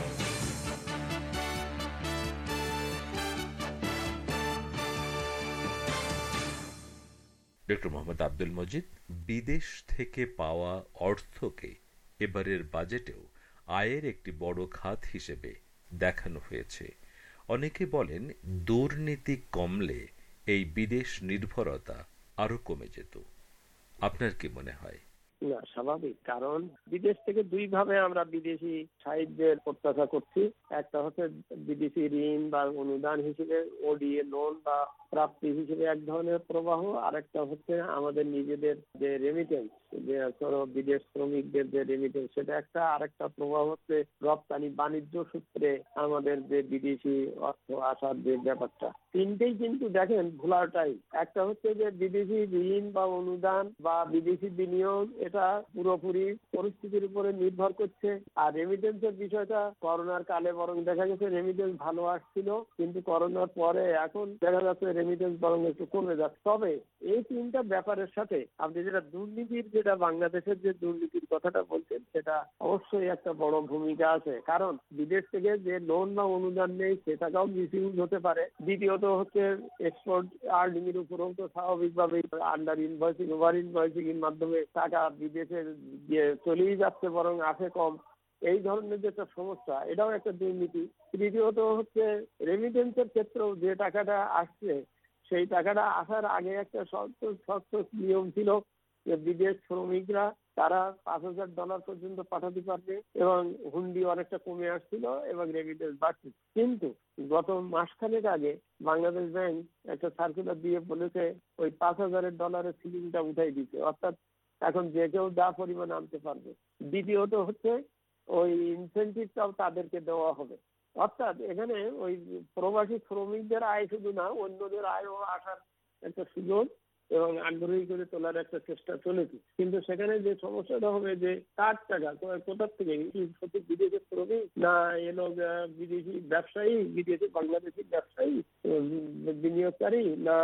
ডক্টর মোহাম্মদ আব্দুল মজিদ, বিদেশ থেকে পাওয়া অর্থকে এবারের বাজেটেও আয়ের একটি বড় খাত হিসেবে দেখানো হয়েছে। অনেকে বলেন দুর্নীতি কমলে এই বিদেশ নির্ভরতা আরো কমে যেত। আপনার কি মনে হয়? না, স্বাভাবিক। কারণ বিদেশ থেকে দুই ভাবে আমরা বিদেশি সাহায্যের প্রত্যাশা করছি। একটা হচ্ছে বিদেশি ঋণ বা অনুদান হিসেবে, ওডিএ লোন বা প্রাপ্তি হিসেবে এক ধরনের প্রবাহ, আরেকটা হচ্ছে আমাদের নিজেদের যে রেমিটেন্স, যে বিদেশ শ্রমিকদের যে রেমিটেন্স, সেটা একটা। আরেকটা প্রবাহ হচ্ছে রপ্তানি বাণিজ্য সূত্রে আমাদের যে বিদেশি অর্থ আসার যে ব্যাপারটা। তিনটেই কিন্তু দেখেন ভোলাটাইল। একটা হচ্ছে যে বিদেশি ঋণ বা অনুদান বা বিদেশি বিনিয়োগ, এটা পুরোপুরি পরিস্থিতির উপরে নির্ভর করছে। আর রেমিটেন্সের বিষয়টা করোনার কালে বরং দেখা গেছে রেমিটেন্স ভালো আসছিল, কিন্তু করোনার পরে এখন দেখা যাচ্ছে রেমিটেন্স বরং একটু কমে যাচ্ছে। তবে এই তিনটা ব্যাপারের সাথে আপনি যেটা দুর্নীতির, যেটা বাংলাদেশের যে দুর্নীতির কথাটা বলছেন, সেটা অবশ্যই একটা বড় ভূমিকা আছে। কারণ বিদেশ থেকে যে লোন বা অনুদান নেই সে টাকাও মিসইউজ হতে পারে। দ্বিতীয়ত হচ্ছে এক্সপোর্ট আর্নিং এর উপরেও তো স্বাভাবিকভাবেই আন্ডার ইনভয়েসিং, ওভার ইনভয়েসিং এর মাধ্যমে টাকা বিদেশে গিয়ে চলেই যাচ্ছে, বরং আসে কম। এই ধরনের যে একটা সমস্যা, এটাও একটা দুর্নীতি। তৃতীয়ত হচ্ছে রেমিটেন্সের ক্ষেত্রেও যে টাকাটা আসছে, সেই টাকাটা আসার আগে একটা শর্ত শর্ত নিয়ম ছিল যে বিদেশ শ্রমিকরা তারা পাঁচ হাজার ডলার পর্যন্ত পাঠাতে পারবে, এবং হুন্ডি অনেকটা কমে আসছিল এবং রেমিটেন্স বাড়ছে। কিন্তু গত মাসখানেক আগে বাংলাদেশ ব্যাংক একটা সার্কুলার দিয়ে বলেছে ওই পাঁচ হাজারের ডলারের সিলিংটা উঠাই দিচ্ছে, অর্থাৎ এখন যে কেউ যা পরিমাণ আনতে পারবে। দ্বিতীয়ত হচ্ছে ওই ইনসেন্টিভটাও তাদেরকে দেওয়া হবে। অর্থাৎ এখানে ওই প্রবাসী শ্রমিকদের আয় শুধু না, অন্যদের আয়ও আসার একটা সুযোগ এবং আগ্রহী করে তোলার একটা চেষ্টা চলেছে। কিন্তু সেখানে যে সমস্যাটা হবে যে কার টাকা কোথার থেকে, সত্যি বিদেশের শ্রমিক না এলো বিদেশি ব্যবসায়ী, বিদেশি বাংলাদেশি ব্যবসায়ী বিনিয়োগকারী, না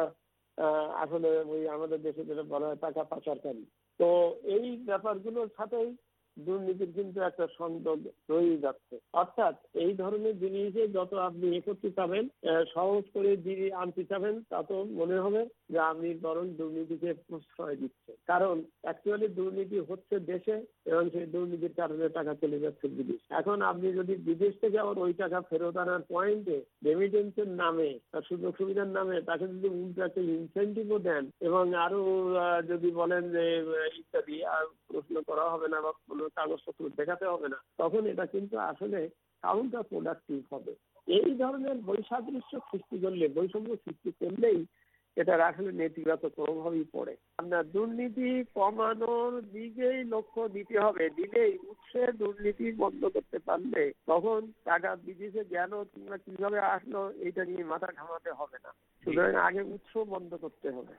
আসলে ওই আমাদের দেশে যেটা বলা হয় টাকা পাচারকারী। তো এই ব্যাপারগুলোর সাথেই দুর্নীতির কিন্তু একটা সংযোগ রয়ে যাচ্ছে। অর্থাৎ এই ধরনের জিনিসে যত আপনি এ করতে চাবেন, সহজ করে যিনি আনতে চাবেন, তত মনে হবে যে আপনি বরং দুর্নীতিকে প্রশ্রয় দিচ্ছে। কারণ অ্যাকচুয়ালি দুর্নীতি হচ্ছে দেশে, এবং সেই দুর্নীতির কারণে টাকা চলে যাচ্ছে বিদেশ। এখন আপনি যদি বিদেশ থেকে আবার ওই টাকা ফেরত আনার পয়েন্টে রেমিটেন্সের নামে, সুযোগ সুবিধার নামে তাকে যদি উল্টো একটা ইনসেন্টিভও দেন, এবং আরো যদি বলেন যে ইত্যাদি আর প্রশ্ন করা হবে না বা কোনো কাগজপত্র দেখাতে হবে না, তখন এটা কিন্তু আসলে কাউন্টার প্রোডাক্টিভ হবে। এই ধরনের বৈসাদৃশ্য সৃষ্টি করলে, বৈষম্য সৃষ্টি করলেই এটার আসলে নেতিবাচক প্রভাবই পড়ে। আপনার দুর্নীতি কমানোর দিকেই লক্ষ্য দিতে হবে। দিলেই উৎসে দুর্নীতি বন্ধ করতে পারলে তখন টাকা বিদেশে গেল কিংবা কিভাবে আসলো এটা নিয়ে মাথা ঘামাতে হবে না। সুতরাং আগে উৎস বন্ধ করতে হবে।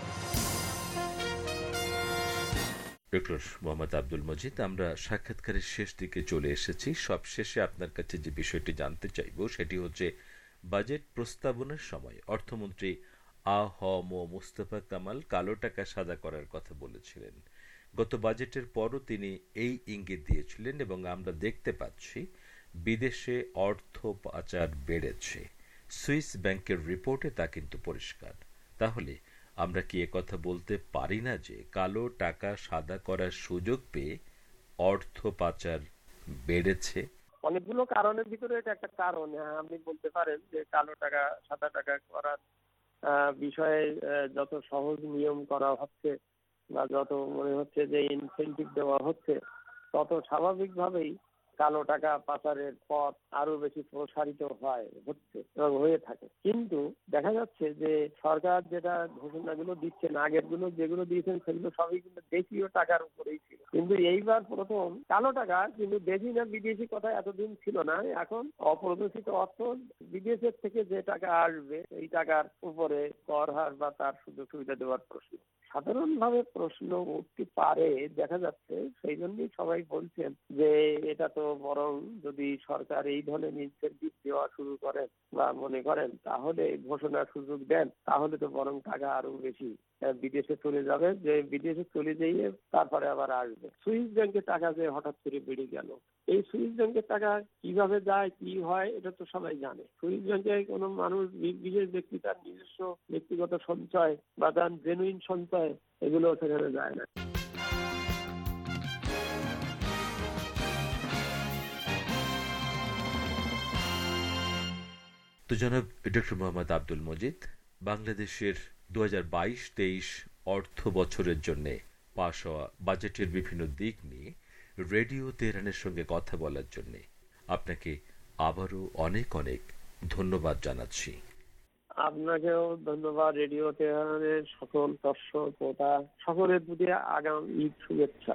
ডক্টর মোহাম্মদ আব্দুল মজিদ, আমরা সাক্ষাৎকারের শেষ দিকে চলে এসেছি। সব শেষে আপনার কাছে যে বিষয়টি জানতে চাইব সেটি হচ্ছে, বাজেট প্রস্তাবনার সময় অর্থমন্ত্রী আ হ ম মুস্তাফা কামাল কালো টাকা সাদা করার কথা বলেছিলেন। গত বাজেটের পরও তিনি এই ইঙ্গিত দিয়েছিলেন, এবং আমরা দেখতে পাচ্ছি বিদেশে অর্থ পাচার বেড়েছে। সুইস ব্যাংকের রিপোর্টে তা কিন্তু পরিষ্কার। তাহলে আমরা কি কথা বলতে পারি না যে কালো টাকা সাদা করার সুযোগ পেয়ে অর্থ পাচার বেড়েছে? অনেকগুলো কারণের ভিতরে এটা একটা কারণ। আপনি বলতে পারেন যে কালো টাকা সাদা টাকা করার বিষয়ে যত সহজ নিয়ম করা হচ্ছে বা যত মনে হচ্ছে যে ইনসেন্টিভ দেওয়া হচ্ছে, তত স্বাভাবিকভাবেই কালো টাকা পাচারের পথ আরো বেশি প্রসারিত হয় হচ্ছে এবং হয়ে থাকে। কিন্তু দেখা যাচ্ছে যে সরকার যেটা ঘোষণাগুলো দিচ্ছেন, আগের গুলো যেগুলো দিয়েছেন সেগুলো সবই কিন্তু দেশীয় টাকার উপরেই ছিল। কিন্তু এইবার প্রথম কালো টাকা কিন্তু দেশি না বিদেশি কথা এতদিন ছিল না, এখন অপ্রদর্শিত অর্থ বিদেশের থেকে যে টাকা আসবে এই টাকার উপরে কর হার বা তার সুযোগ সুবিধা দেওয়ার প্রশ্ন সাধারণভাবে প্রশ্ন উঠতে পারে দেখা যাচ্ছে। সেই জন্যই সবাই বলছেন যে এটা তো বরং যদি সরকার এই ধরনের ইনসেন্টিভ দেওয়া শুরু করেন বা মনে করেন তাহলে ঘোষণার সুযোগ দেন, তাহলে তো বরং টাকা আরো বেশি বিদেশে চলে যাবে, যে বিদেশে চলে যেয়ে তারপরে আবার আসবে। সুইস ব্যাংকে টাকা যে হঠাৎ করে বেড়ে গেল, এই সুইস ব্যাংকের টাকা কিভাবে যায় কি হয় এটা তো সবাই জানে। সুইস ব্যাংকে কোনো মানুষ বিশেষ ব্যক্তি তার নিজস্ব ব্যক্তিগত সঞ্চয় বা তার জেনুইন সঞ্চয় এগুলো সেখানে যায় না। তো জনাব ডক্টর মোহাম্মদ আব্দুল মজিদ, বাংলাদেশের দু হাজার বাইশ তেইশ অর্থ বছরের জন্য পাশ হওয়া বাজেটের বিভিন্ন দিক নিয়ে রেডিও তেহরানের সঙ্গে কথা বলার জন্য আপনাকে আবারও অনেক অনেক ধন্যবাদ জানাচ্ছি। আপনাকেও ধন্যবাদ। রেডিও তেহরানের সকল দর্শক শ্রোতা সকলের প্রতি আগাম ঈদ শুভেচ্ছা।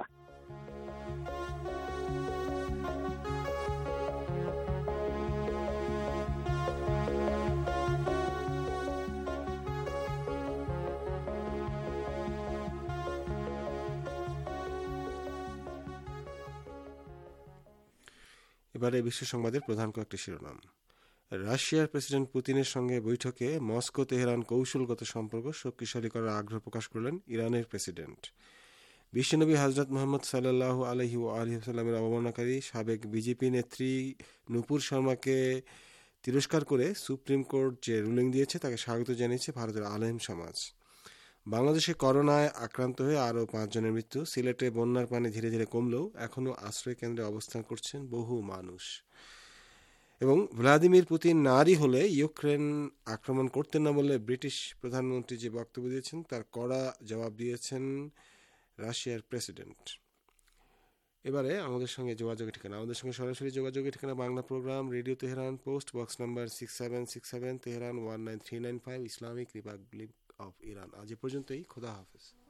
এবারে বিশ্ব সংবাদের প্রধান কয়েকটি শিরোনাম। রাশিয়ার প্রেসিডেন্ট পুতিনের সঙ্গে বৈঠকে মস্কো তেহরান কৌশলগত সম্পর্ক শক্তিশালী করার আগ্রহ প্রকাশ করলেন ইরানের প্রেসিডেন্ট। বিশ্বনবী হযরত মুহাম্মদ সাল্লাল্লাহু আলাইহি ওয়া আলিহি ওয়াসাল্লামের অবমাননাকারী সাবেক বিজেপি নেত্রী নূপুর শর্মাকে তিরস্কার করে সুপ্রিম কোর্ট যে রুলিং দিয়েছে তাকে স্বাগত জানিয়েছে ভারতের আলেম সমাজ। বাংলাদেশে করোনায় আক্রান্ত হয়ে আরও পাঁচজনের মৃত্যু। সিলেটে বন্যার পানি ধীরে ধীরে কমলেও এখনও আশ্রয় কেন্দ্রে অবস্থান করছেন বহু মানুষ। এবং ভ্লাদিমির পুতিন নারী হলে ইউক্রেন আক্রমণ করতেন না বলে ব্রিটিশ প্রধানমন্ত্রী যে বক্তব্য দিয়েছেন তার কড়া জবাব দিয়েছেন রাশিয়ার প্রেসিডেন্ট। এবারে আমাদের সঙ্গে যোগাযোগের ঠিকানা, আমাদের সঙ্গে সরাসরি যোগাযোগের ঠিকানা Bangla programme radio Tehran, post box number six seven six seven Tehran one nine three nine five, Islamic Republic of Iran. আজ এ পর্যন্তই, খোদা হাফেজ।